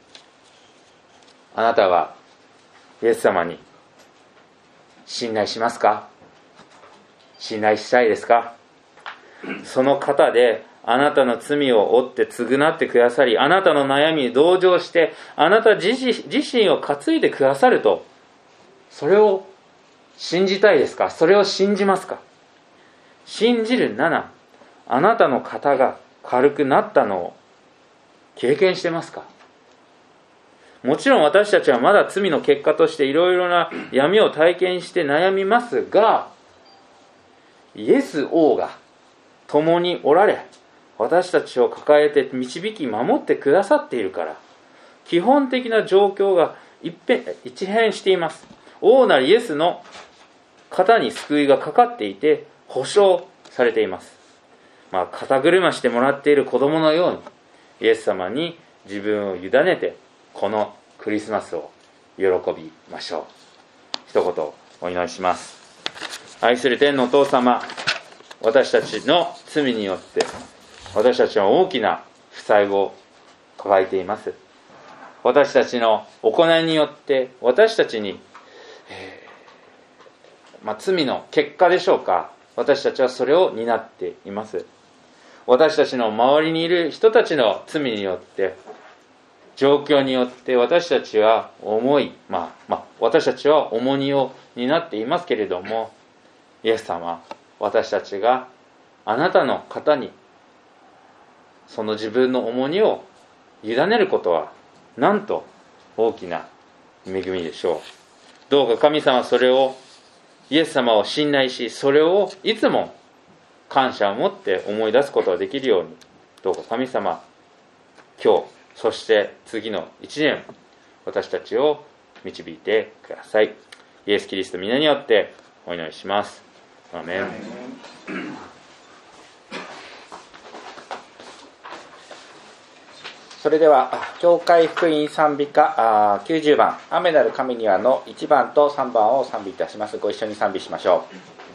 あなたはイエス様に信頼しますか？信頼したいですか？その方であなたの罪を負って償ってくださり、あなたの悩みに同情して、あなた自身を担いでくださると、それを信じたいですか？それを信じますか？信じるなら、あなたの肩が軽くなったのを経験してますか？もちろん私たちはまだ罪の結果としていろいろな闇を体験して悩みますが、イエス王が共におられ、私たちを抱えて導き守ってくださっているから、基本的な状況が一変しています。王なるイエスの肩に救いがかかっていて保証されています。肩車してもらっている子供のように、イエス様に自分を委ねて、このクリスマスを喜びましょう。一言お祈りします。愛する天のお父様、私たちの罪によって私たちは大きな負債を抱えています。私たちの行いによって私たちに、罪の結果でしょうか、私たちはそれを担っています。私たちの周りにいる人たちの罪によって、状況によって私たちは私たちは重荷を担っていますけれども、イエス様、私たちがあなたの肩にその自分の重荷を委ねることはなんと大きな恵みでしょう。どうか神様、それをイエス様を信頼し、それをいつも感謝を持って思い出すことができるように、どうか神様今日、そして次の1年、私たちを導いてください。イエス・キリストの皆によってお祈りします。アーメン。 それでは教会福音賛美歌90番「雨なる神には」の1番と3番を賛美いたします。ご一緒に賛美しましょう。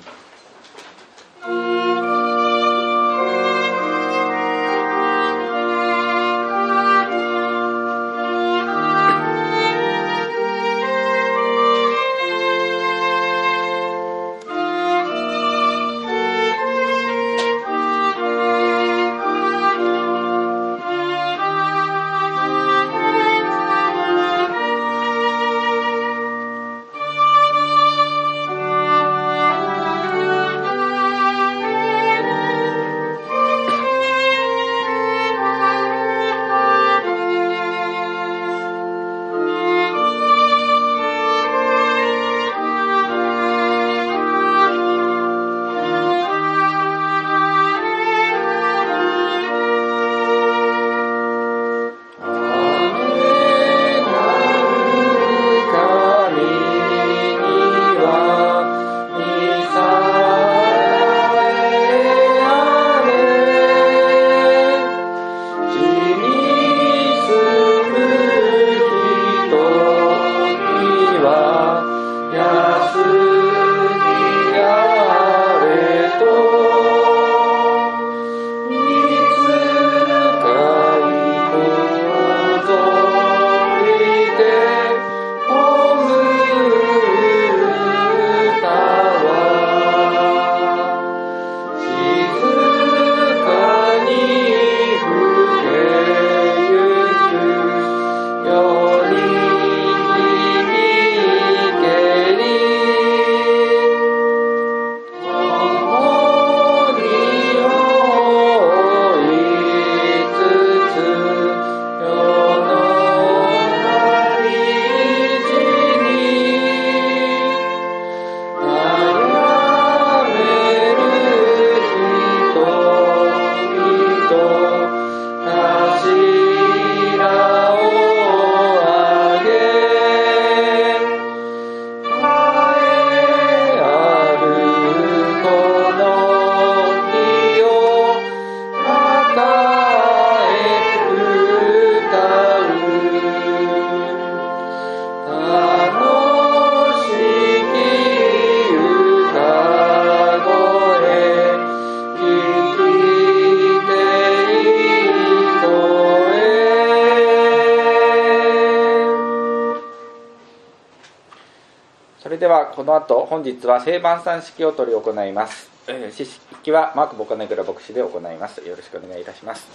ではこの後本日は聖晩餐式を執り行います。式はマーク・ボカネグラ牧師で行います。よろしくお願いいたします。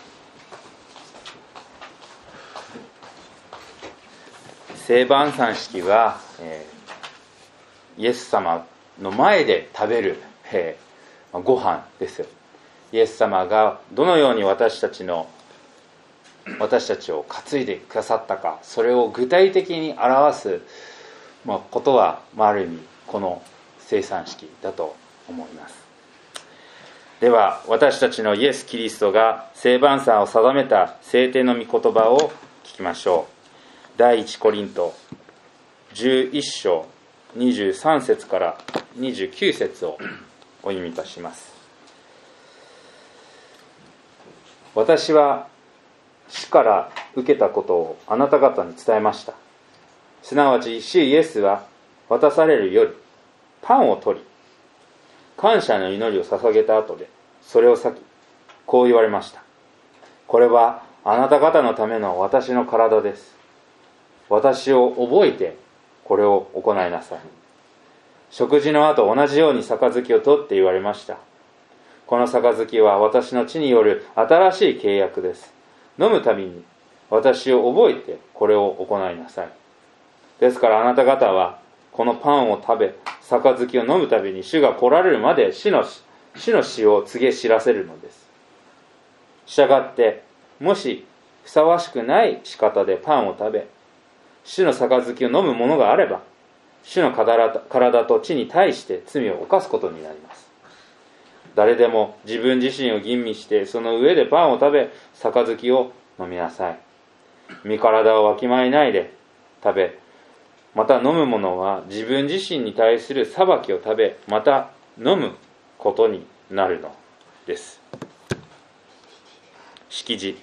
聖晩餐式は、イエス様の前で食べる、ご飯です。イエス様がどのように私たちを担いでくださったか、それを具体的に表すことは、ある意味この聖餐式だと思います。では私たちのイエス・キリストが聖晩餐を定めた聖典の御言葉を聞きましょう。第一コリント11章23節から29節をお読みいたします。私は主から受けたことをあなた方に伝えました。すなわち主イエスは渡されるよりパンを取り、感謝の祈りを捧げた後でそれを裂き、こう言われました。これはあなた方のための私の体です。私を覚えてこれを行いなさい。食事の後同じように杯を取って言われました。この杯は私の血による新しい契約です。飲むたびに私を覚えてこれを行いなさい。ですからあなた方はこのパンを食べ杯を飲むたびに主が来られるまで主の死を告げ知らせるのです。したがってもしふさわしくない仕方でパンを食べ主の杯を飲むものがあれば、主の体と血に対して罪を犯すことになります。誰でも自分自身を吟味してその上でパンを食べ杯を飲みなさい。身体をわきまえないで食べ、また飲むものは自分自身に対する裁きを食べ、また飲むことになるのです。式辞。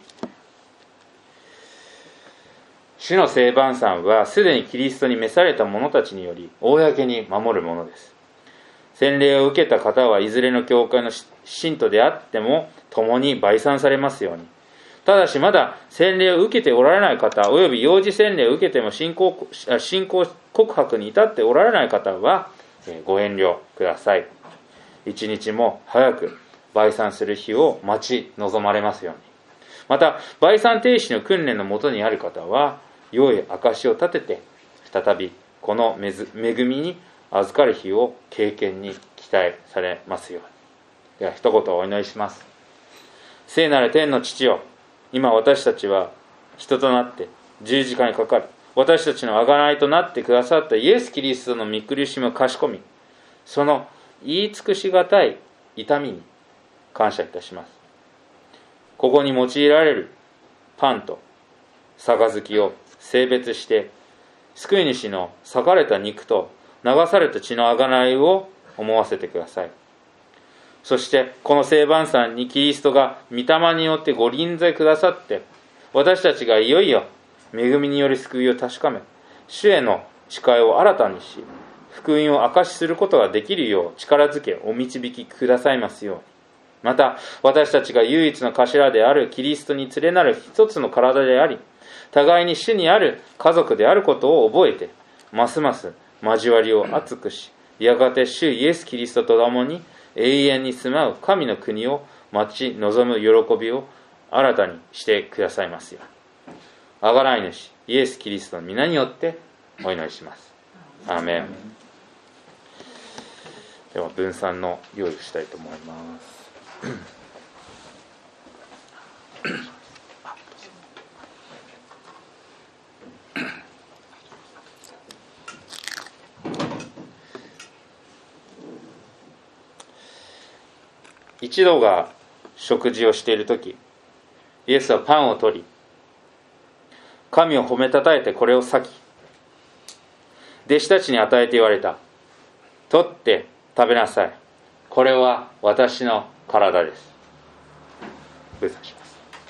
主の聖晩餐はすでにキリストに召された者たちにより公に守るものです。洗礼を受けた方はいずれの教会の信徒であっても共に売賛されますように。ただしまだ洗礼を受けておられない方、および幼児洗礼を受けても信仰告白に至っておられない方はご遠慮ください。一日も早く売賛する日を待ち望まれますように。また売賛停止の訓練のもとにある方は良い証を立てて再びこの恵みに預かる日を経験に期待されますように。では一言お祈りします。聖なる天の父よ、今私たちは人となって十字架にかかる私たちの贖いとなってくださったイエス・キリストの御苦しみをかしこみ、その言い尽くしがたい痛みに感謝いたします。ここに用いられるパンと杯を性別して救い主の裂かれた肉と流された血の贖いを思わせてください。そしてこの聖晩餐にキリストが御霊によってご臨在くださって、私たちがいよいよ恵みにより救いを確かめ、主への誓いを新たにし、福音を証しすることができるよう力づけお導きくださいますように。また私たちが唯一の頭であるキリストに連れなる一つの体であり、互いに主にある家族であることを覚えて、ますます交わりを厚くし、やがて主イエス・キリストと共に永遠に住まう神の国を待ち望む喜びを新たにしてくださいますよう。贖い主イエス・キリストの皆によってお祈りします。アーメン。では分散の用意をしたいと思います。一同が食事をしているとき、イエスはパンを取り、神を褒めたたえてこれを裂き、弟子たちに与えて言われた。取って食べなさい。これは私の体です。分散します。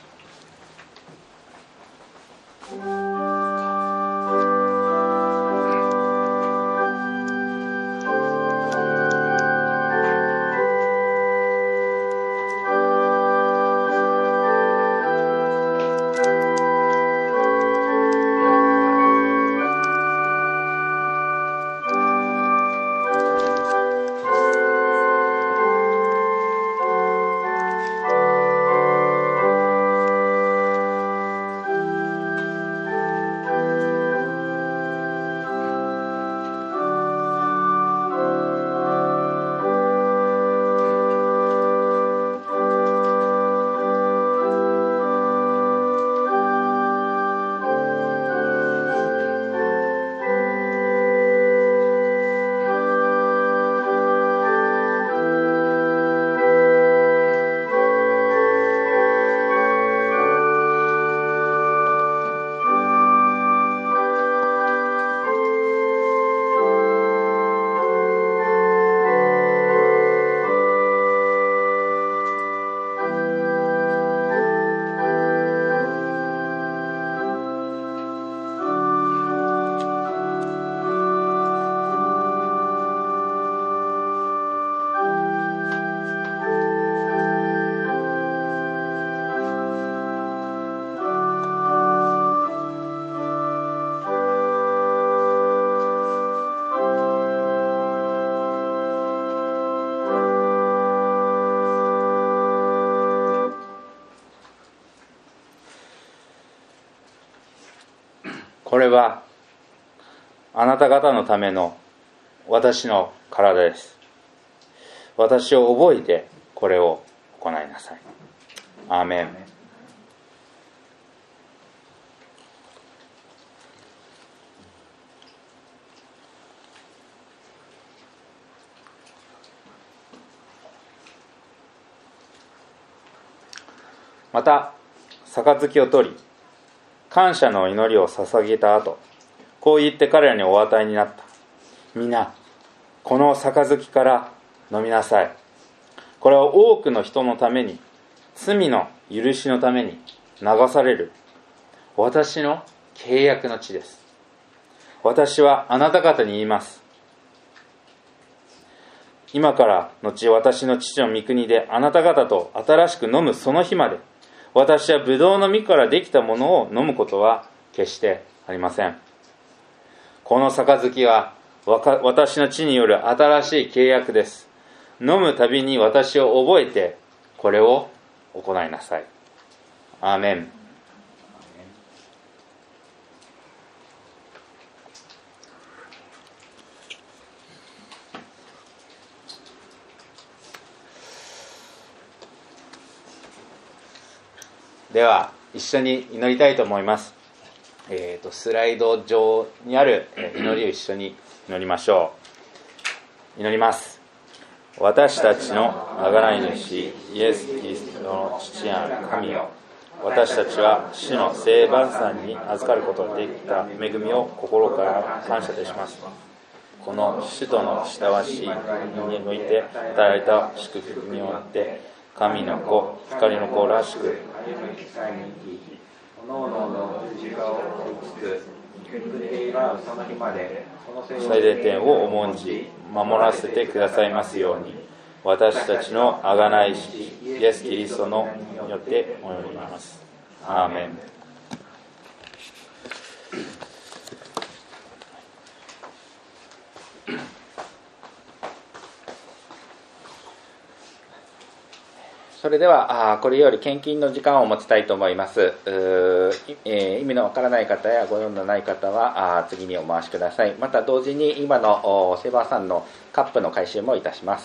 これはあなた方のための私の体です。私を覚えてこれを行いなさい。アーメン。また杯を取り、感謝の祈りを捧げた後、こう言って彼らにお与えになった。皆、この杯から飲みなさい。これは多くの人のために、罪の許しのために流される私の契約の地です。私はあなた方に言います。今から後、私の父の御国であなた方と新しく飲むその日まで、私はブドウの実からできたものを飲むことは決してありません。この杯は私の地による新しい契約です。飲むたびに私を覚えてこれを行いなさい。アーメン。では一緒に祈りたいと思います。スライド上にある祈りを一緒に祈りましょう。祈ります。私たちの贖い主イエス・キリストの父なる神よ、私たちは主の聖晩餐に預かることができた恵みを心から感謝いたします。この主との親しい人間において与えた祝福によって神の子、光の子らしく最大点を重んじ守らせてくださいますように、私たちの贖い主イエス・キリストのによってお祈ります。アーメン。 それではこれより献金の時間を持ちたいと思います。意味のわからない方やご用のない方は次にお回しください。また同時に今のセバーさんのカップの回収もいたします。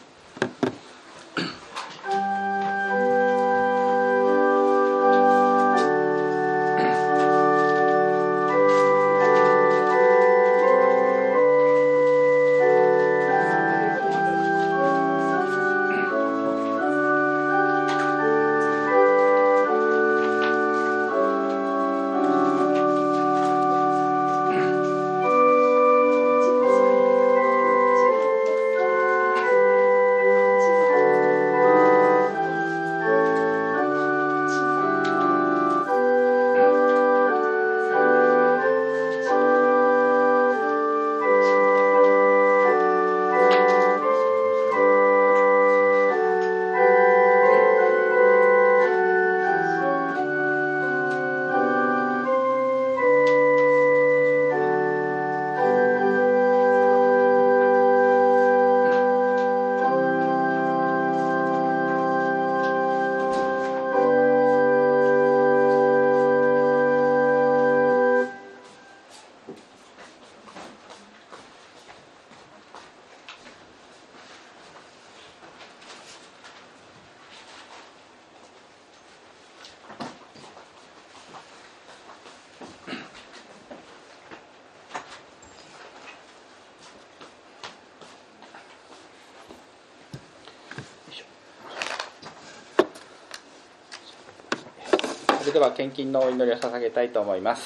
それでは献金のお祈りを捧げたいと思います。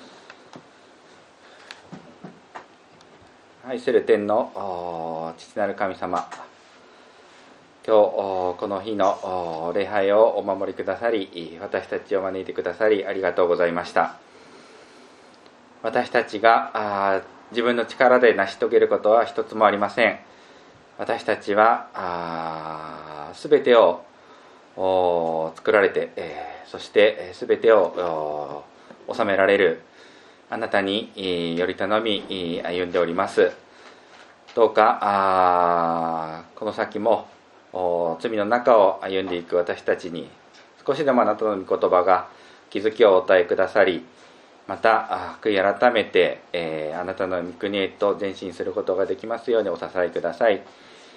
愛する天の父なる神様、今日この日の礼拝をお守りくださり、私たちを招いてくださりありがとうございました。私たちが自分の力で成し遂げることは一つもありません。私たちは全てを作られて、そして全てを収められるあなたにより頼み歩んでおります。どうかこの先も罪の中を歩んでいく私たちに少しでもあなたの御言葉が気づきをお与えくださり、また悔い改めて、あなたの御国へと前進することができますようにお支えください。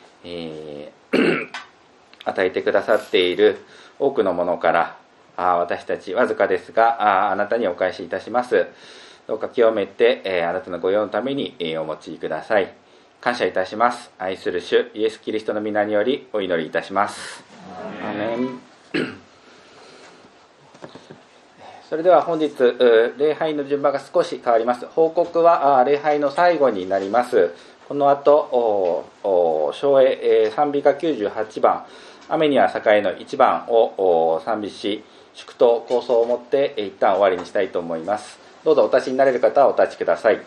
与えてくださっている多くのものから私たちわずかですがあなたにお返しいたします。どうか清めてあなたのご用のためにお持ちください。感謝いたします。愛する主イエス・キリストの皆によりお祈りいたします。アーメン。 それでは本日礼拝の順番が少し変わります。報告は礼拝の最後になります。この後唱詠賛美歌98番雨には栄えの1番を賛美し、祝祷構想をもって一旦終わりにしたいと思います。どうぞお立ちになれる方はお立ちください。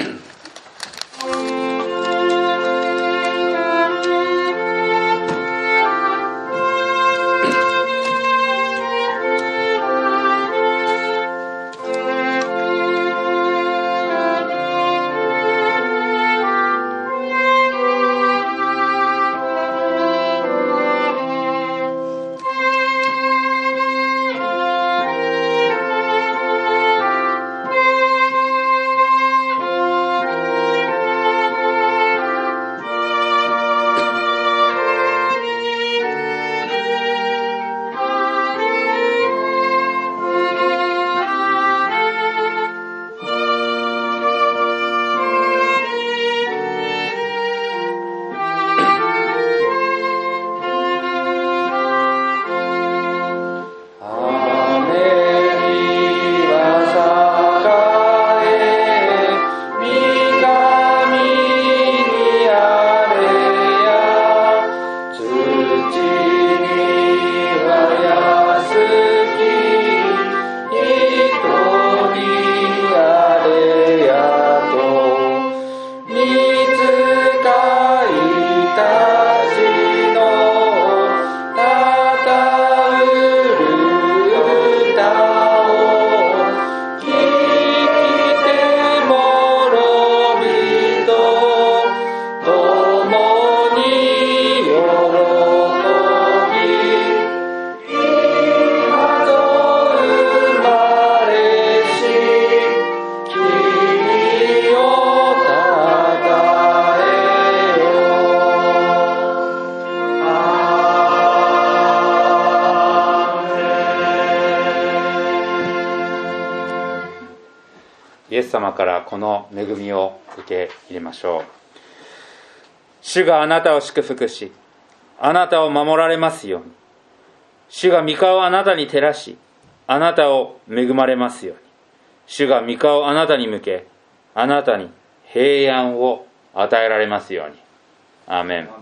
イエス様からこの恵みを受け入れましょう。主があなたを祝福し、あなたを守られますように。主が御顔をあなたに照らし、あなたを恵まれますように。主が御顔をあなたに向け、あなたに平安を与えられますように。アーメン。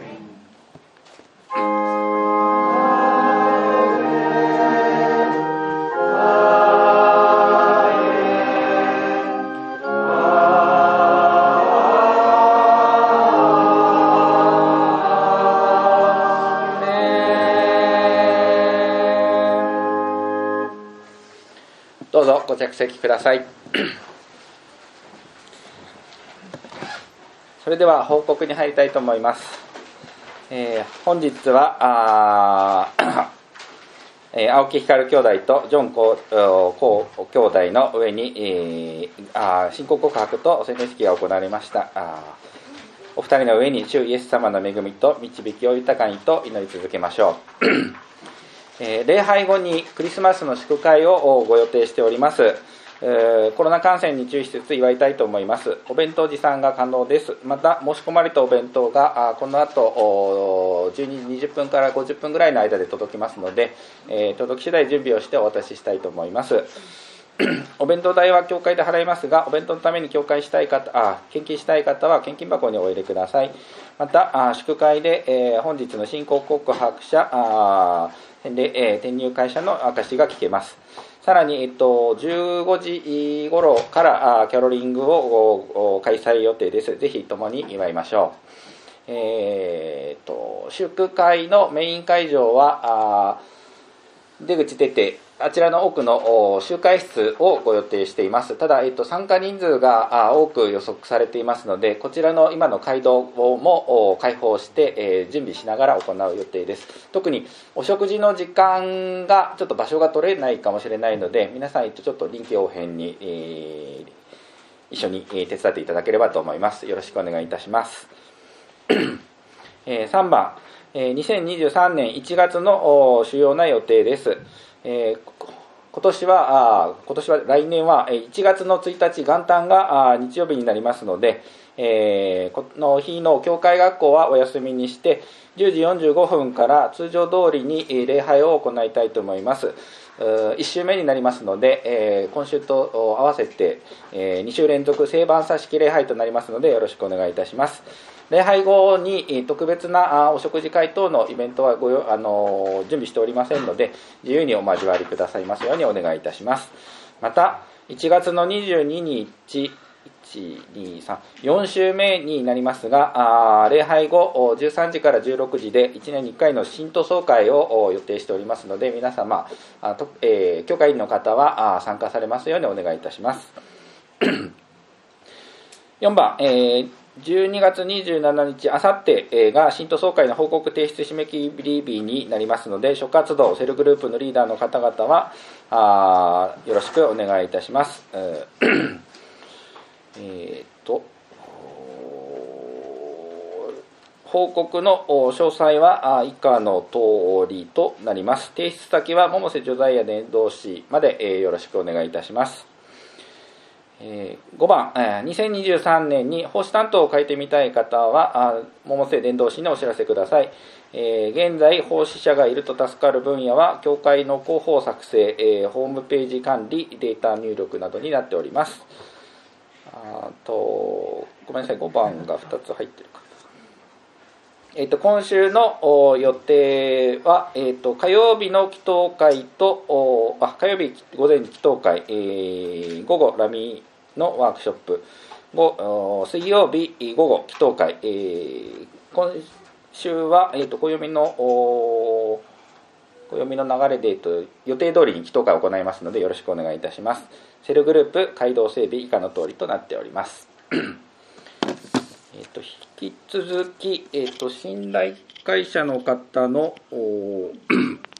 どうぞご着席ください。それでは報告に入りたいと思います。本日は青木光兄弟とジョン兄弟の上に、信仰告白と洗礼式が行われました。お二人の上に主イエス様の恵みと導きを豊かにと祈り続けましょう。礼拝後にクリスマスの祝会をご予定しております。コロナ感染に注意しつつ祝いたいと思います。お弁当持参が可能です。また申し込まれたお弁当がこの後12時20分から50分ぐらいの間で届きますので、届き次第準備をしてお渡ししたいと思います。お弁当代は教会で払いますが、お弁当のために献金したい方は献金箱にお入れください。また祝会で、本日の信仰告白者で、転入会社の証が聞けます。さらに、15時頃からキャロリングを開催予定です。ぜひ共に祝いましょう。祝会のメイン会場は出口出てあちらの奥の集会室をご予定しています。ただ、参加人数が多く予測されていますので、こちらの今の会堂も開放して準備しながら行う予定です。特にお食事の時間がちょっと場所が取れないかもしれないので、皆さんちょっと臨機応変に一緒に手伝っていただければと思います。よろしくお願いいたします。3番、2023年1月の主要な予定です。今年は来年は1月の1日元旦が日曜日になりますので、 この日の教会学校はお休みにして10時45分から通常通りに礼拝を行いたいと思います。1週目になりますので、今週と合わせて2週連続聖晩祭式礼拝となりますのでよろしくお願いいたします。礼拝後に特別なお食事会等のイベントは準備しておりませんので、自由にお交わりくださいますようにお願いいたします。また1月の22日4週目になりますが、礼拝後13時から16時で1年に1回の信徒総会を予定しておりますので、皆様教会員の方は参加されますようにお願いいたします。4番、12月27日あさってが信徒総会の報告提出締め切り日になりますので、諸活動セルグループのリーダーの方々はよろしくお願いいたします。報告の詳細は以下の通りとなります。提出先は百瀬ジョザイア伝道師までよろしくお願いいたします。5番、2023年に奉仕担当を変えてみたい方は百瀬伝道師にお知らせください。現在奉仕者がいると助かる分野は教会の広報作成、ホームページ管理、データ入力などになっております。ごめんなさい、5番が2つ入ってるか。今週の予定は、火曜日の祈祷会と火曜日午前祈祷会、午後ラミのワークショップ、水曜日午後祈祷会、今週は、暦の流れで、予定通りに祈祷会を行いますのでよろしくお願いいたします。セルグループ街道整備以下の通りとなっております。引き続き、信頼会社の方の